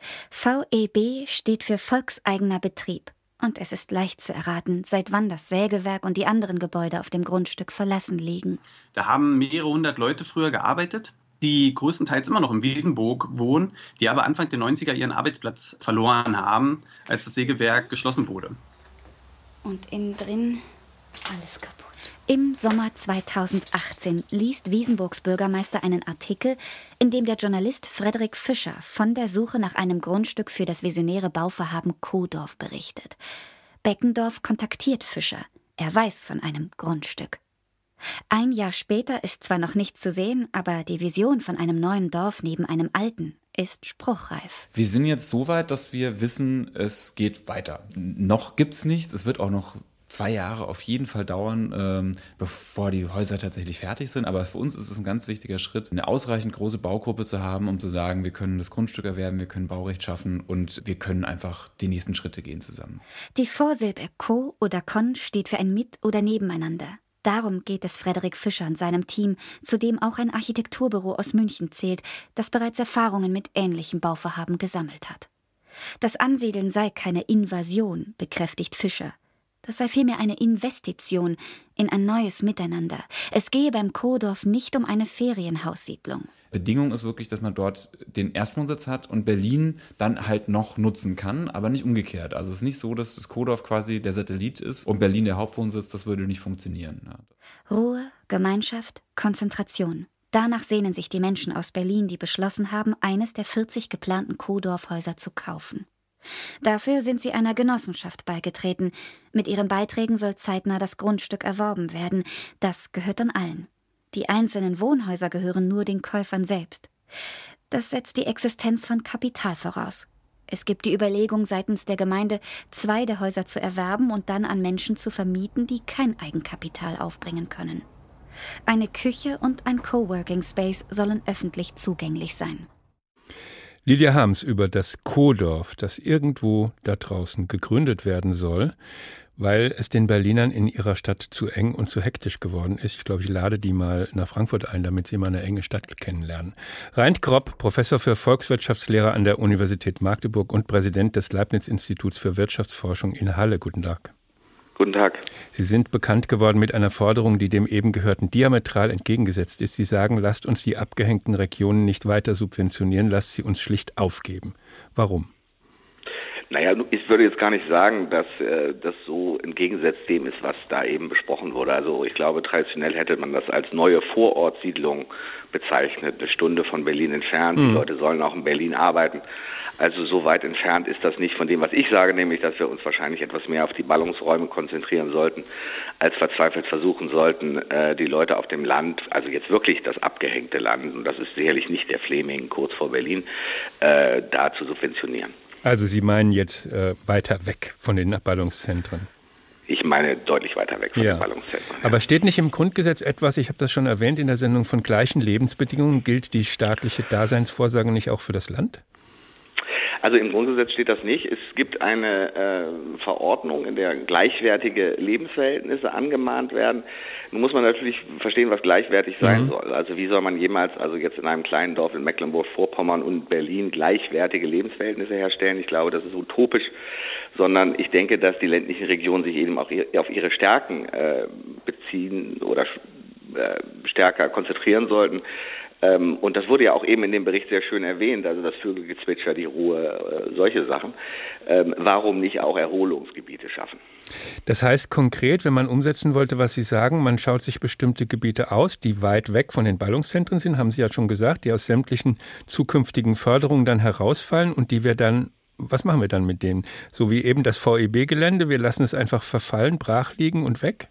VEB steht für Volkseigener Betrieb. Und es ist leicht zu erraten, seit wann das Sägewerk und die anderen Gebäude auf dem Grundstück verlassen liegen. Da haben mehrere hundert Leute früher gearbeitet, die größtenteils immer noch in Wiesenburg wohnen, die aber Anfang der 90er ihren Arbeitsplatz verloren haben, als das Sägewerk geschlossen wurde. Und innen drin alles kaputt. Im Sommer 2018 liest Wiesenburgs Bürgermeister einen Artikel, in dem der Journalist Frederik Fischer von der Suche nach einem Grundstück für das visionäre Bauvorhaben Co-Dorf berichtet. Beckendorf kontaktiert Fischer. Er weiß von einem Grundstück. Ein Jahr später ist zwar noch nichts zu sehen, aber die Vision von einem neuen Dorf neben einem alten ist spruchreif. Wir sind jetzt so weit, dass wir wissen, es geht weiter. Noch gibt's nichts, es wird auch noch 2 Jahre auf jeden Fall dauern, bevor die Häuser tatsächlich fertig sind. Aber für uns ist es ein ganz wichtiger Schritt, eine ausreichend große Baugruppe zu haben, um zu sagen, wir können das Grundstück erwerben, wir können Baurecht schaffen und wir können einfach die nächsten Schritte gehen zusammen. Die Vorsilbe Co oder Con steht für ein Mit- oder Nebeneinander. Darum geht es Frederik Fischer und seinem Team, zu dem auch ein Architekturbüro aus München zählt, das bereits Erfahrungen mit ähnlichen Bauvorhaben gesammelt hat. Das Ansiedeln sei keine Invasion, bekräftigt Fischer. Das sei vielmehr eine Investition in ein neues Miteinander. Es gehe beim Co-Dorf nicht um eine Ferienhaussiedlung. Bedingung ist wirklich, dass man dort den Erstwohnsitz hat und Berlin dann halt noch nutzen kann, aber nicht umgekehrt. Also es ist nicht so, dass das Co-Dorf quasi der Satellit ist und Berlin der Hauptwohnsitz, das würde nicht funktionieren. Ruhe, Gemeinschaft, Konzentration. Danach sehnen sich die Menschen aus Berlin, die beschlossen haben, eines der 40 geplanten Co-Dorfhäuser zu kaufen. Dafür sind sie einer Genossenschaft beigetreten. Mit ihren Beiträgen soll zeitnah das Grundstück erworben werden. Das gehört dann allen. Die einzelnen Wohnhäuser gehören nur den Käufern selbst. Das setzt die Existenz von Kapital voraus. Es gibt die Überlegung seitens der Gemeinde, 2 der Häuser zu erwerben und dann an Menschen zu vermieten, die kein Eigenkapital aufbringen können. Eine Küche und ein Coworking Space sollen öffentlich zugänglich sein. Lydia Harms über das Co-Dorf, das irgendwo da draußen gegründet werden soll, weil es den Berlinern in ihrer Stadt zu eng und zu hektisch geworden ist. Ich glaube, ich lade die mal nach Frankfurt ein, damit sie mal eine enge Stadt kennenlernen. Reint Kropp, Professor für Volkswirtschaftslehre an der Universität Magdeburg und Präsident des Leibniz-Instituts für Wirtschaftsforschung in Halle. Guten Tag. Guten Tag. Sie sind bekannt geworden mit einer Forderung, die dem eben Gehörten diametral entgegengesetzt ist. Sie sagen, lasst uns die abgehängten Regionen nicht weiter subventionieren, lasst sie uns schlicht aufgeben. Warum? Naja, ich würde jetzt gar nicht sagen, dass das so entgegensetzt dem ist, was da eben besprochen wurde. Also ich glaube, traditionell hätte man das als neue Vorortsiedlung bezeichnet, 1 Stunde von Berlin entfernt. Die Leute sollen auch in Berlin arbeiten. Also so weit entfernt ist das nicht von dem, was ich sage, nämlich, dass wir uns wahrscheinlich etwas mehr auf die Ballungsräume konzentrieren sollten, als verzweifelt versuchen sollten, die Leute auf dem Land, also jetzt wirklich das abgehängte Land, und das ist sicherlich nicht der Fleming kurz vor Berlin, da zu subventionieren. Also Sie meinen jetzt weiter weg von den Ballungszentren? Ich meine deutlich weiter weg von den Ballungszentren. Aber steht nicht im Grundgesetz etwas, ich habe das schon erwähnt in der Sendung, von gleichen Lebensbedingungen? Gilt die staatliche Daseinsvorsorge nicht auch für das Land? Also im Grundgesetz steht das nicht. Es gibt eine Verordnung, in der gleichwertige Lebensverhältnisse angemahnt werden. Nun muss man natürlich verstehen, was gleichwertig sein soll. Also wie soll man jemals, also jetzt in einem kleinen Dorf in Mecklenburg-Vorpommern und Berlin gleichwertige Lebensverhältnisse herstellen? Ich glaube, das ist utopisch, sondern ich denke, dass die ländlichen Regionen sich eben auch auf ihre Stärken beziehen oder stärker konzentrieren sollten. Und das wurde ja auch eben in dem Bericht sehr schön erwähnt, also das Vögelgezwitscher, die Ruhe, solche Sachen. Warum nicht auch Erholungsgebiete schaffen? Das heißt konkret, wenn man umsetzen wollte, was Sie sagen, man schaut sich bestimmte Gebiete aus, die weit weg von den Ballungszentren sind, haben Sie ja schon gesagt, die aus sämtlichen zukünftigen Förderungen dann herausfallen und die wir dann, was machen wir dann mit denen? So wie eben das VEB-Gelände, wir lassen es einfach verfallen, brach liegen und weg?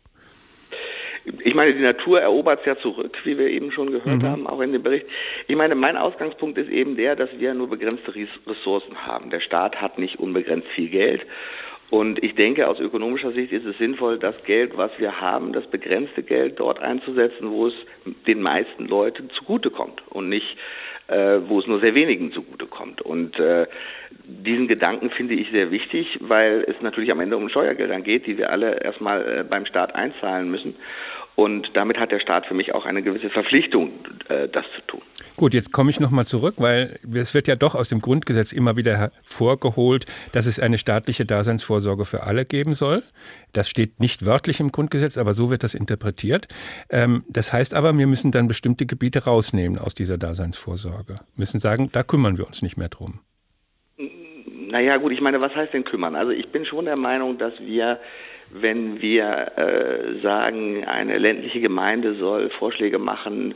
Ich meine, die Natur erobert es ja zurück, wie wir eben schon gehört haben, auch in dem Bericht. Ich meine, mein Ausgangspunkt ist eben der, dass wir nur begrenzte Ressourcen haben. Der Staat hat nicht unbegrenzt viel Geld. Und ich denke, aus ökonomischer Sicht ist es sinnvoll, das Geld, was wir haben, das begrenzte Geld dort einzusetzen, wo es den meisten Leuten zugutekommt und nicht, wo es nur sehr wenigen zugutekommt. Und diesen Gedanken finde ich sehr wichtig, weil es natürlich am Ende um Steuergeldern geht, die wir alle erstmal beim Staat einzahlen müssen. Und damit hat der Staat für mich auch eine gewisse Verpflichtung, das zu tun. Gut, jetzt komme ich nochmal zurück, weil es wird ja doch aus dem Grundgesetz immer wieder hervorgeholt, dass es eine staatliche Daseinsvorsorge für alle geben soll. Das steht nicht wörtlich im Grundgesetz, aber so wird das interpretiert. Das heißt aber, wir müssen dann bestimmte Gebiete rausnehmen aus dieser Daseinsvorsorge. Wir müssen sagen, da kümmern wir uns nicht mehr drum. Naja gut, ich meine, was heißt denn kümmern? Also ich bin schon der Meinung, dass wir, wenn wir sagen, eine ländliche Gemeinde soll Vorschläge machen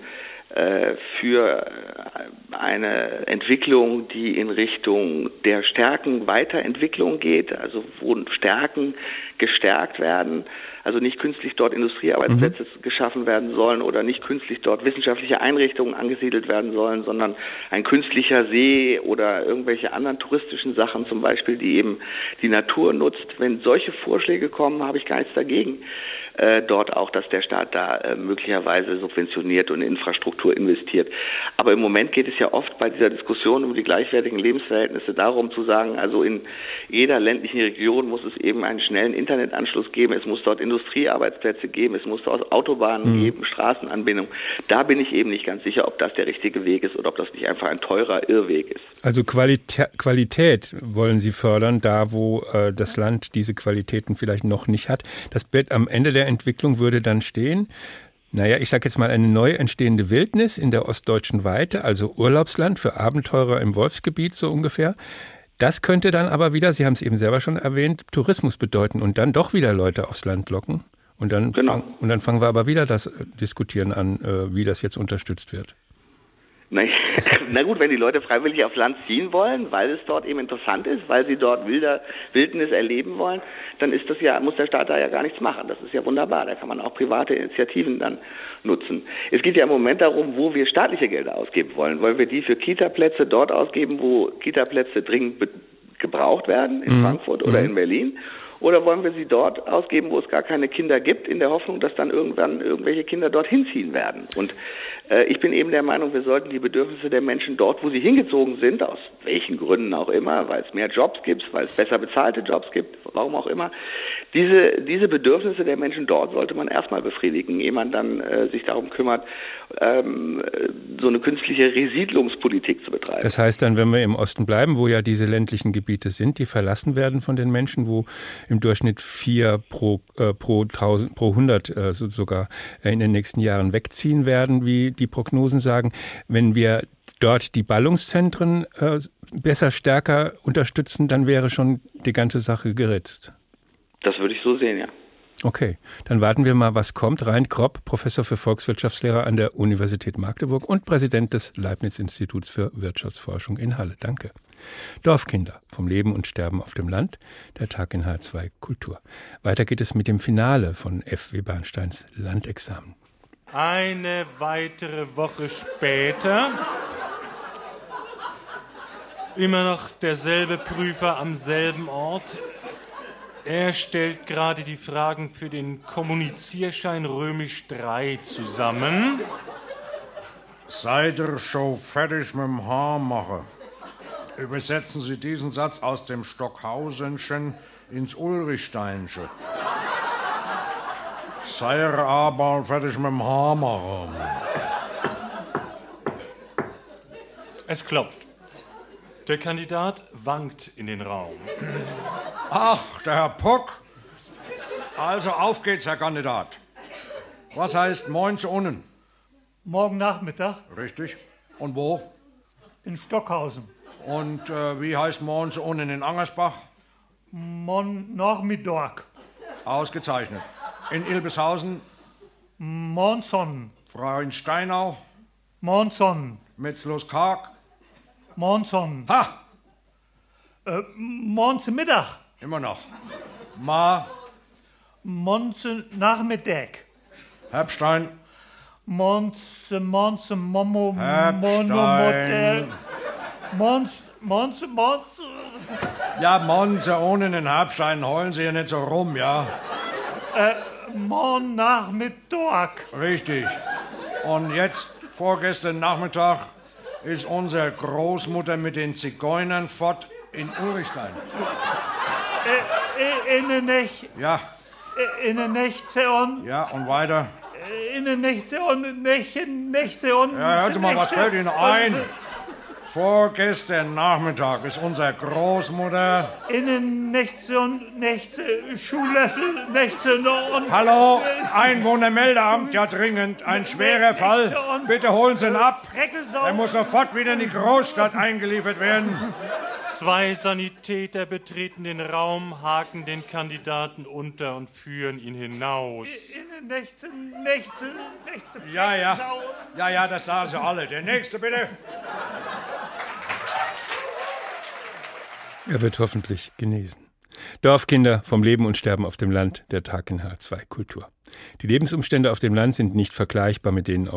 für eine Entwicklung, die in Richtung der Stärken-Weiterentwicklung geht, also wo Stärken gestärkt werden, also nicht künstlich dort Industriearbeitsplätze geschaffen werden sollen oder nicht künstlich dort wissenschaftliche Einrichtungen angesiedelt werden sollen, sondern ein künstlicher See oder irgendwelche anderen touristischen Sachen zum Beispiel, die eben die Natur nutzt. Wenn solche Vorschläge kommen, habe ich gar nichts dagegen. Dort auch, dass der Staat da möglicherweise subventioniert und in Infrastruktur investiert. Aber im Moment geht es ja oft bei dieser Diskussion um die gleichwertigen Lebensverhältnisse darum zu sagen, also in jeder ländlichen Region muss es eben einen schnellen Internetanschluss geben, es muss dort Industriearbeitsplätze geben, es muss dort Autobahnen geben, Straßenanbindung. Da bin ich eben nicht ganz sicher, ob das der richtige Weg ist oder ob das nicht einfach ein teurer Irrweg ist. Also Qualität wollen Sie fördern, da wo das Land diese Qualitäten vielleicht noch nicht hat. Das wird am Ende der Entwicklung würde dann stehen, naja, ich sage jetzt mal eine neu entstehende Wildnis in der ostdeutschen Weite, also Urlaubsland für Abenteurer im Wolfsgebiet so ungefähr. Das könnte dann aber wieder, Sie haben es eben selber schon erwähnt, Tourismus bedeuten und dann doch wieder Leute aufs Land locken. Und dann, dann fangen wir aber wieder das Diskutieren an, wie das jetzt unterstützt wird. Na gut, wenn die Leute freiwillig aufs Land ziehen wollen, weil es dort eben interessant ist, weil sie dort Wildnis erleben wollen, dann ist das ja, muss der Staat da ja gar nichts machen. Das ist ja wunderbar. Da kann man auch private Initiativen dann nutzen. Es geht ja im Moment darum, wo wir staatliche Gelder ausgeben wollen. Wollen wir die für Kita-Plätze dort ausgeben, wo Kita-Plätze dringend gebraucht werden, in Frankfurt oder in Berlin? Oder wollen wir sie dort ausgeben, wo es gar keine Kinder gibt, in der Hoffnung, dass dann irgendwann irgendwelche Kinder dorthin ziehen werden? Und ich bin eben der Meinung, wir sollten die Bedürfnisse der Menschen dort, wo sie hingezogen sind, aus welchen Gründen auch immer, weil es mehr Jobs gibt, weil es besser bezahlte Jobs gibt, warum auch immer, diese Bedürfnisse der Menschen dort sollte man erstmal befriedigen, ehe man dann sich darum kümmert, so eine künstliche Resiedlungspolitik zu betreiben. Das heißt dann, wenn wir im Osten bleiben, wo ja diese ländlichen Gebiete sind, die verlassen werden von den Menschen, wo im Durchschnitt 4 pro 100 sogar in den nächsten Jahren wegziehen werden, wie die Prognosen sagen. Wenn wir dort die Ballungszentren stärker unterstützen, dann wäre schon die ganze Sache geritzt. Das würde ich so sehen, ja. Okay, dann warten wir mal, was kommt. Rein Kropp, Professor für Volkswirtschaftslehre an der Universität Magdeburg und Präsident des Leibniz-Instituts für Wirtschaftsforschung in Halle. Danke. Dorfkinder, vom Leben und Sterben auf dem Land, der Tag in H2 Kultur. Weiter geht es mit dem Finale von F.W. Bernsteins Landexamen. Eine weitere Woche später, immer noch derselbe Prüfer am selben Ort. Er stellt gerade die Fragen für den Kommunizierschein Römisch 3 zusammen. Seid ihr schon fertig mit dem Haarmachen? Übersetzen Sie diesen Satz aus dem Stockhausenschen ins Ulrichsteinsche. Seid ihr aber fertig mit dem Haarmachen? Es klopft. Der Kandidat wankt in den Raum. Ach, der Herr Puck. Also auf geht's, Herr Kandidat. Was heißt Moin zu unten? Morgen Nachmittag. Richtig. Und wo? In Stockhausen. Und wie heißt Moin zu unten in Angersbach? Morgen Nachmittag. Ausgezeichnet. In Ilbeshausen? Monson. Frauensteinau? Monson. Metzlos-Karg? Monson. Ha! Morgen Mittag. Immer noch. Ma? Morgen Nachmittag. Herbstein? Momo. Herbstein. Monse. Ja, Monse, ohne den Herbstein heulen Sie ja nicht so rum, ja? Morgen Nachmittag. Richtig. Und jetzt, vorgestern Nachmittag, ist unsere Großmutter mit den Zigeunern fort in Ulrichstein. In der Nächte. Ja. In der Nächte und. Ja, und weiter. In der Nächte und Nächte und. Ja, hört mal, was fällt Ihnen ein? Vorgestern Nachmittag ist unsere Großmutter... In den Nächte, Schuhlöffel, Nächte und... Hallo, Einwohnermeldeamt, ja dringend, ein schwerer Fall. Bitte holen Sie ihn ab. Er muss sofort wieder in die Großstadt eingeliefert werden. 2 Sanitäter betreten den Raum, haken den Kandidaten unter und führen ihn hinaus. In den Nächte... Ja, das sagen Sie alle. Der Nächste, bitte. Er wird hoffentlich genesen. Dorfkinder, vom Leben und Sterben auf dem Land, der Tag in H2 Kultur. Die Lebensumstände auf dem Land sind nicht vergleichbar mit denen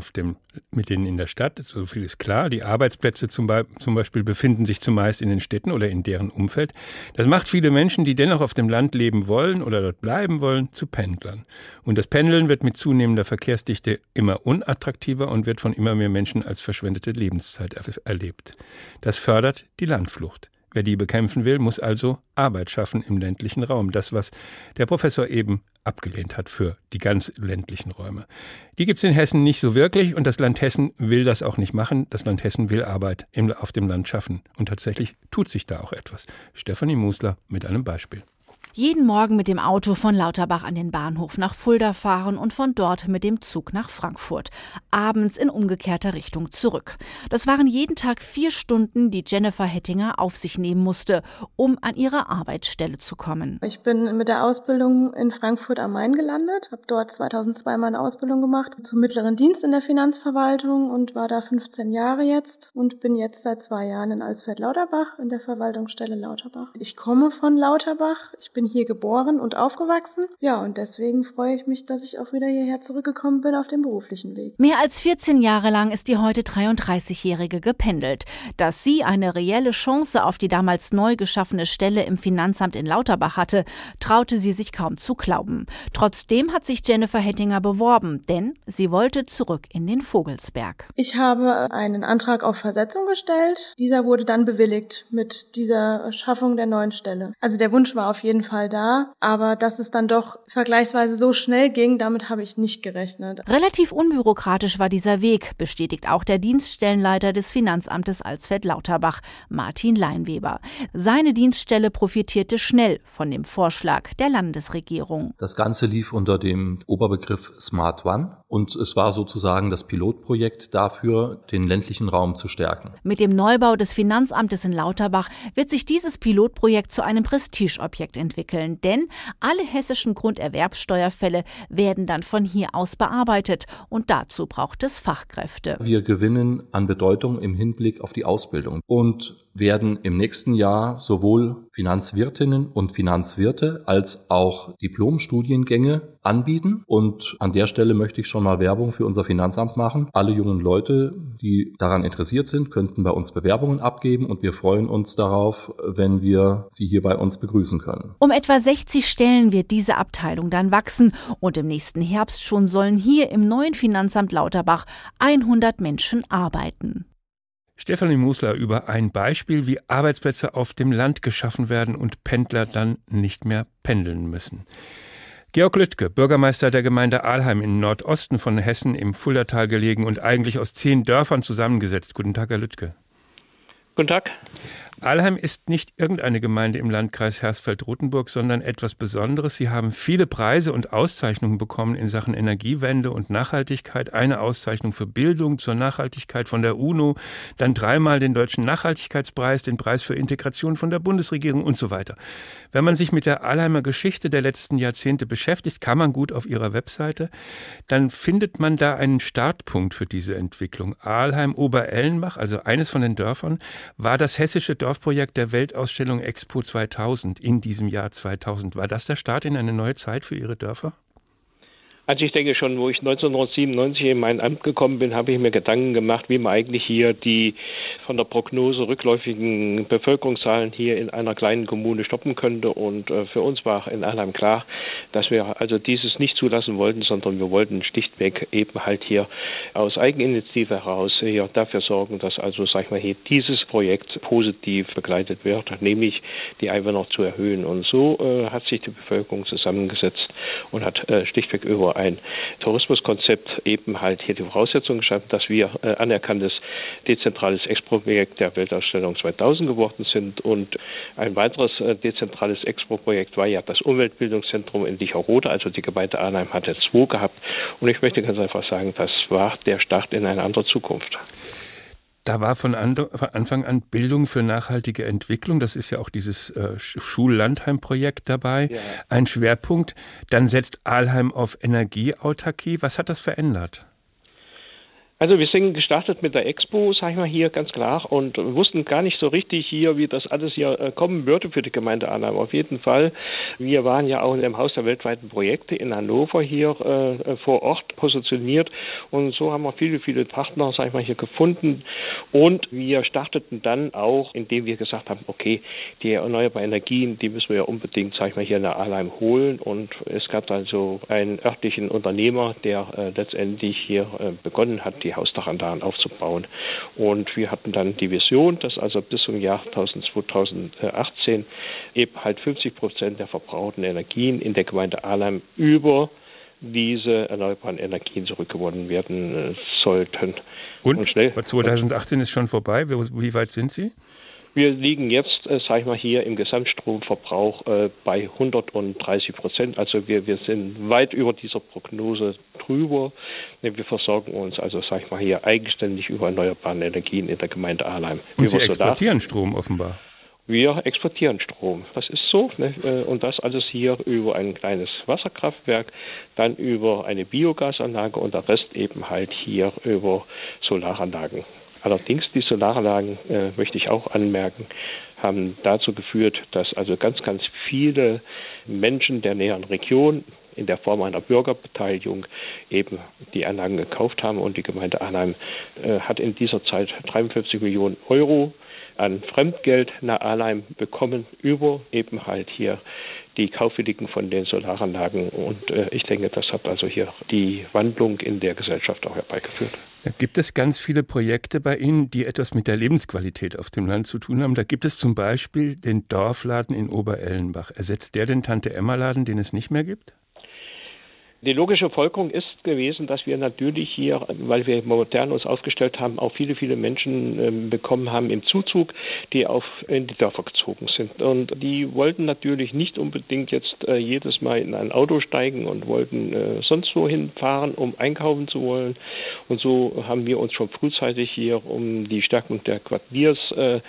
in der Stadt. So viel ist klar. Die Arbeitsplätze zum Beispiel befinden sich zumeist in den Städten oder in deren Umfeld. Das macht viele Menschen, die dennoch auf dem Land leben wollen oder dort bleiben wollen, zu Pendlern. Und das Pendeln wird mit zunehmender Verkehrsdichte immer unattraktiver und wird von immer mehr Menschen als verschwendete Lebenszeit erlebt. Das fördert die Landflucht. Wer die bekämpfen will, muss also Arbeit schaffen im ländlichen Raum. Das, was der Professor eben abgelehnt hat für die ganz ländlichen Räume. Die gibt es in Hessen nicht so wirklich und das Land Hessen will das auch nicht machen. Das Land Hessen will Arbeit auf dem Land schaffen. Und tatsächlich tut sich da auch etwas. Stefanie Musler mit einem Beispiel. Jeden Morgen mit dem Auto von Lauterbach an den Bahnhof nach Fulda fahren und von dort mit dem Zug nach Frankfurt. Abends in umgekehrter Richtung zurück. Das waren jeden Tag 4 Stunden, die Jennifer Hettinger auf sich nehmen musste, um an ihre Arbeitsstelle zu kommen. Ich bin mit der Ausbildung in Frankfurt am Main gelandet, habe dort 2002 meine Ausbildung gemacht zum mittleren Dienst in der Finanzverwaltung und war da 15 Jahre jetzt und bin jetzt seit 2 Jahren in Alsfeld-Lauterbach in der Verwaltungsstelle Lauterbach. Ich komme von Lauterbach, ich bin hier geboren und aufgewachsen. Ja, und deswegen freue ich mich, dass ich auch wieder hierher zurückgekommen bin auf dem beruflichen Weg. Mehr als 14 Jahre lang ist die heute 33-Jährige gependelt. Dass sie eine reelle Chance auf die damals neu geschaffene Stelle im Finanzamt in Lauterbach hatte, traute sie sich kaum zu glauben. Trotzdem hat sich Jennifer Hettinger beworben, denn sie wollte zurück in den Vogelsberg. Ich habe einen Antrag auf Versetzung gestellt. Dieser wurde dann bewilligt mit dieser Schaffung der neuen Stelle. Also der Wunsch war auf jeden Fall da, aber dass es dann doch vergleichsweise so schnell ging, damit habe ich nicht gerechnet. Relativ unbürokratisch war dieser Weg, bestätigt auch der Dienststellenleiter des Finanzamtes Alsfeld-Lauterbach, Martin Leinweber. Seine Dienststelle profitierte schnell von dem Vorschlag der Landesregierung. Das Ganze lief unter dem Oberbegriff Smart One. Und es war sozusagen das Pilotprojekt dafür, den ländlichen Raum zu stärken. Mit dem Neubau des Finanzamtes in Lauterbach wird sich dieses Pilotprojekt zu einem Prestigeobjekt entwickeln. Denn alle hessischen Grunderwerbssteuerfälle werden dann von hier aus bearbeitet. Und dazu braucht es Fachkräfte. Wir gewinnen an Bedeutung im Hinblick auf die Ausbildung und werden im nächsten Jahr sowohl Finanzwirtinnen und Finanzwirte als auch Diplomstudiengänge anbieten. Und an der Stelle möchte ich schon mal Werbung für unser Finanzamt machen. Alle jungen Leute, die daran interessiert sind, könnten bei uns Bewerbungen abgeben und wir freuen uns darauf, wenn wir sie hier bei uns begrüßen können. Um etwa 60 Stellen wird diese Abteilung dann wachsen und im nächsten Herbst schon sollen hier im neuen Finanzamt Lauterbach 100 Menschen arbeiten. Stefanie Musler über ein Beispiel, wie Arbeitsplätze auf dem Land geschaffen werden und Pendler dann nicht mehr pendeln müssen. Georg Lüttke, Bürgermeister der Gemeinde Alheim im Nordosten von Hessen im Fuldatal gelegen und eigentlich aus 10 Dörfern zusammengesetzt. Guten Tag, Herr Lüttke. Guten Tag. Alheim ist nicht irgendeine Gemeinde im Landkreis Hersfeld-Rotenburg, sondern etwas Besonderes. Sie haben viele Preise und Auszeichnungen bekommen in Sachen Energiewende und Nachhaltigkeit. Eine Auszeichnung für Bildung zur Nachhaltigkeit von der UNO, dann 3-mal den Deutschen Nachhaltigkeitspreis, den Preis für Integration von der Bundesregierung und so weiter. Wenn man sich mit der Alheimer Geschichte der letzten Jahrzehnte beschäftigt, kann man gut auf ihrer Webseite, dann findet man da einen Startpunkt für diese Entwicklung. Alheim-Oberellenbach, also eines von den Dörfern, war das hessische Dorfprojekt der Weltausstellung Expo 2000 in diesem Jahr 2000. War das der Start in eine neue Zeit für Ihre Dörfer? Also ich denke schon, wo ich 1997 in mein Amt gekommen bin, habe ich mir Gedanken gemacht, wie man eigentlich hier die von der Prognose rückläufigen Bevölkerungszahlen hier in einer kleinen Kommune stoppen könnte. Und für uns war in Alheim klar, dass wir also dieses nicht zulassen wollten, sondern wir wollten schlichtweg eben halt hier aus Eigeninitiative heraus hier dafür sorgen, dass also, sag ich mal, hier dieses Projekt positiv begleitet wird, nämlich die Einwohner zu erhöhen. Und so hat sich die Bevölkerung zusammengesetzt und hat schlichtweg über ein Tourismuskonzept eben halt hier die Voraussetzungen geschaffen, dass wir anerkanntes dezentrales Expo-Projekt der Weltausstellung 2000 geworden sind. Und ein weiteres dezentrales Expo-Projekt war ja das Umweltbildungszentrum in Licherode, also die Gemeinde Arnheim hatte 2 gehabt. Und ich möchte ganz einfach sagen, das war der Start in eine andere Zukunft. Da war von Anfang an Bildung für nachhaltige Entwicklung, das ist ja auch dieses Schul-Landheim-Projekt dabei, ja. Ein Schwerpunkt. Dann setzt Alheim auf Energieautarkie. Was hat das verändert? Also wir sind gestartet mit der Expo, sag ich mal hier ganz klar, und wussten gar nicht so richtig hier, wie das alles hier kommen würde für die Gemeinde Arnheim. Auf jeden Fall, wir waren ja auch in dem Haus der weltweiten Projekte in Hannover hier vor Ort positioniert und so haben wir viele, viele Partner, sag ich mal, hier gefunden und wir starteten dann auch, indem wir gesagt haben, okay, die erneuerbaren Energien, die müssen wir ja unbedingt, sag ich mal, hier nach Arnheim holen und es gab also einen örtlichen Unternehmer, der letztendlich hier begonnen hat, die Hausdachanlagen aufzubauen. Und wir hatten dann die Vision, dass also bis zum Jahr 2018 eben halt 50% der verbrauchten Energien in der Gemeinde Alheim über diese erneuerbaren Energien zurückgewonnen werden sollten. Und schnell. 2018 ist schon vorbei. Wie weit sind Sie? Wir liegen jetzt, sag ich mal, hier im Gesamtstromverbrauch bei 130%. Also wir sind weit über dieser Prognose drüber. Wir versorgen uns also, sag ich mal, hier eigenständig über erneuerbare Energien in der Gemeinde Alheim. Und Sie exportieren Strom offenbar? Wir exportieren Strom. Das ist so. Ne? Und das alles hier über ein kleines Wasserkraftwerk, dann über eine Biogasanlage und der Rest eben halt hier über Solaranlagen. Allerdings, die Solaranlagen, möchte ich auch anmerken, haben dazu geführt, dass also ganz, ganz viele Menschen der näheren Region in der Form einer Bürgerbeteiligung eben die Anlagen gekauft haben. Und die Gemeinde Arnheim hat in dieser Zeit 53 Millionen Euro an Fremdgeld nach Arnheim bekommen über eben halt hier die Kaufwilligen von den Solaranlagen. Und ich denke, das hat also hier die Wandlung in der Gesellschaft auch herbeigeführt. Da gibt es ganz viele Projekte bei Ihnen, die etwas mit der Lebensqualität auf dem Land zu tun haben. Da gibt es zum Beispiel den Dorfladen in Oberellenbach. Ersetzt der den Tante-Emma-Laden, den es nicht mehr gibt? Die logische Folgerung ist gewesen, dass wir natürlich hier, weil wir modern uns aufgestellt haben, auch viele, viele Menschen bekommen haben im Zuzug, die in die Dörfer gezogen sind. Und die wollten natürlich nicht unbedingt jetzt jedes Mal in ein Auto steigen und wollten sonst wohin fahren, um einkaufen zu wollen. Und so haben wir uns schon frühzeitig hier um die Stärkung der Quartiersbildung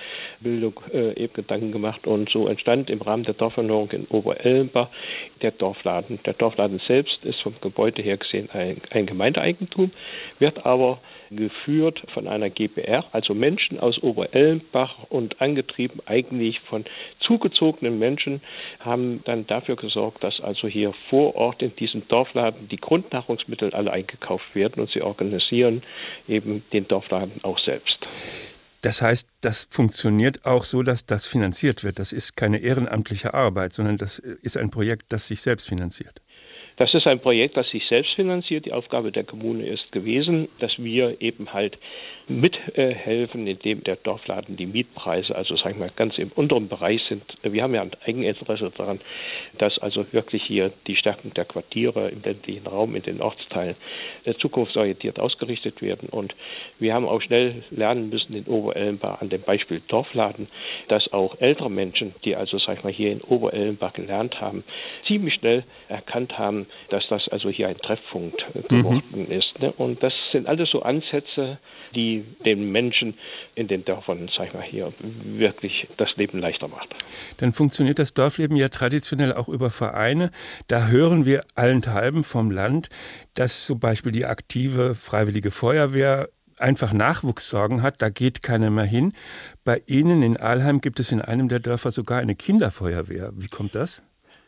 eben Gedanken gemacht. Und so entstand im Rahmen der Dorferneuerung in Oberellenbach der Dorfladen. Der Dorfladen selbst ist vom Gebäude her gesehen ein Gemeindeeigentum, wird aber geführt von einer GbR, also Menschen aus Oberellenbach und angetrieben eigentlich von zugezogenen Menschen, haben dann dafür gesorgt, dass also hier vor Ort in diesem Dorfladen die Grundnahrungsmittel alle eingekauft werden und sie organisieren eben den Dorfladen auch selbst. Das heißt, das funktioniert auch so, dass das finanziert wird. Das ist keine ehrenamtliche Arbeit, sondern das ist ein Projekt, das sich selbst finanziert. Das ist ein Projekt, das sich selbst finanziert. Die Aufgabe der Kommune ist gewesen, dass wir eben halt mithelfen, indem der Dorfladen die Mietpreise, also sagen wir mal, ganz im unteren Bereich sind. Wir haben ja ein Eigeninteresse daran, dass also wirklich hier die Stärkung der Quartiere im ländlichen Raum, in den Ortsteilen der Zukunft orientiert ausgerichtet werden. Und wir haben auch schnell lernen müssen in Oberellenbach an dem Beispiel Dorfladen, dass auch ältere Menschen, die also sag ich mal hier in Oberellenbach gelernt haben, ziemlich schnell erkannt haben, dass das also hier ein Treffpunkt geworden ist. Ne? Und das sind alles so Ansätze, die den Menschen in den Dörfern, sag ich mal hier, wirklich das Leben leichter macht. Dann funktioniert das Dorfleben ja traditionell auch über Vereine. Da hören wir allenthalben vom Land, dass zum Beispiel die aktive Freiwillige Feuerwehr einfach Nachwuchssorgen hat, da geht keiner mehr hin. Bei Ihnen in Alheim gibt es in einem der Dörfer sogar eine Kinderfeuerwehr. Wie kommt das?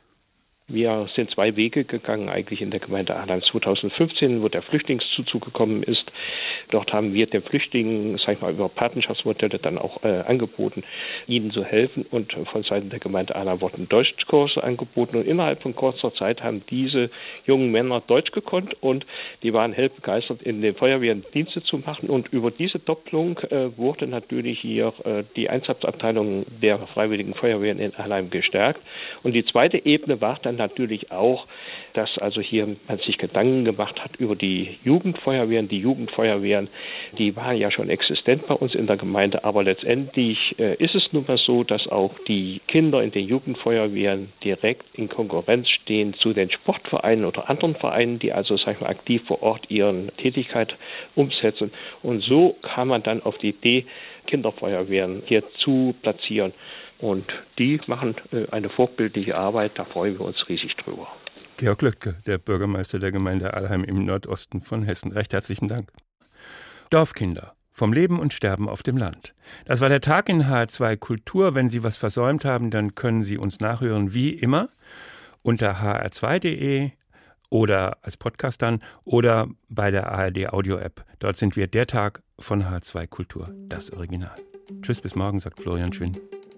Wir sind zwei Wege gegangen, eigentlich in der Gemeinde Alheim 2015, wo der Flüchtlingszuzug gekommen ist. Dort haben wir den Flüchtlingen, sag ich mal, über Patenschaftsmodelle dann auch angeboten, ihnen zu helfen. Und von Seiten der Gemeinde Alheim wurden Deutschkurse angeboten. Und innerhalb von kurzer Zeit haben diese jungen Männer Deutsch gekonnt und die waren hell begeistert, in den Feuerwehren Dienste zu machen. Und über diese Doppelung wurde natürlich hier die Einsatzabteilung der Freiwilligen Feuerwehren in Alheim gestärkt. Und die zweite Ebene war dann natürlich auch, dass also hier man sich Gedanken gemacht hat über die Jugendfeuerwehren. Die Jugendfeuerwehren, die waren ja schon existent bei uns in der Gemeinde, aber letztendlich ist es nun mal so, dass auch die Kinder in den Jugendfeuerwehren direkt in Konkurrenz stehen zu den Sportvereinen oder anderen Vereinen, die also sag ich mal, aktiv vor Ort ihre Tätigkeit umsetzen. Und so kam man dann auf die Idee, Kinderfeuerwehren hier zu platzieren. Und die machen eine vorbildliche Arbeit, da freuen wir uns riesig drüber. Georg Lüttke, der Bürgermeister der Gemeinde Alheim im Nordosten von Hessen. Recht herzlichen Dank. Dorfkinder. Vom Leben und Sterben auf dem Land. Das war der Tag in HR2 Kultur. Wenn Sie was versäumt haben, dann können Sie uns nachhören, wie immer, unter hr2.de oder als Podcast dann oder bei der ARD Audio App. Dort sind wir der Tag von HR2 Kultur, das Original. Tschüss, bis morgen, sagt Florian Schwinn.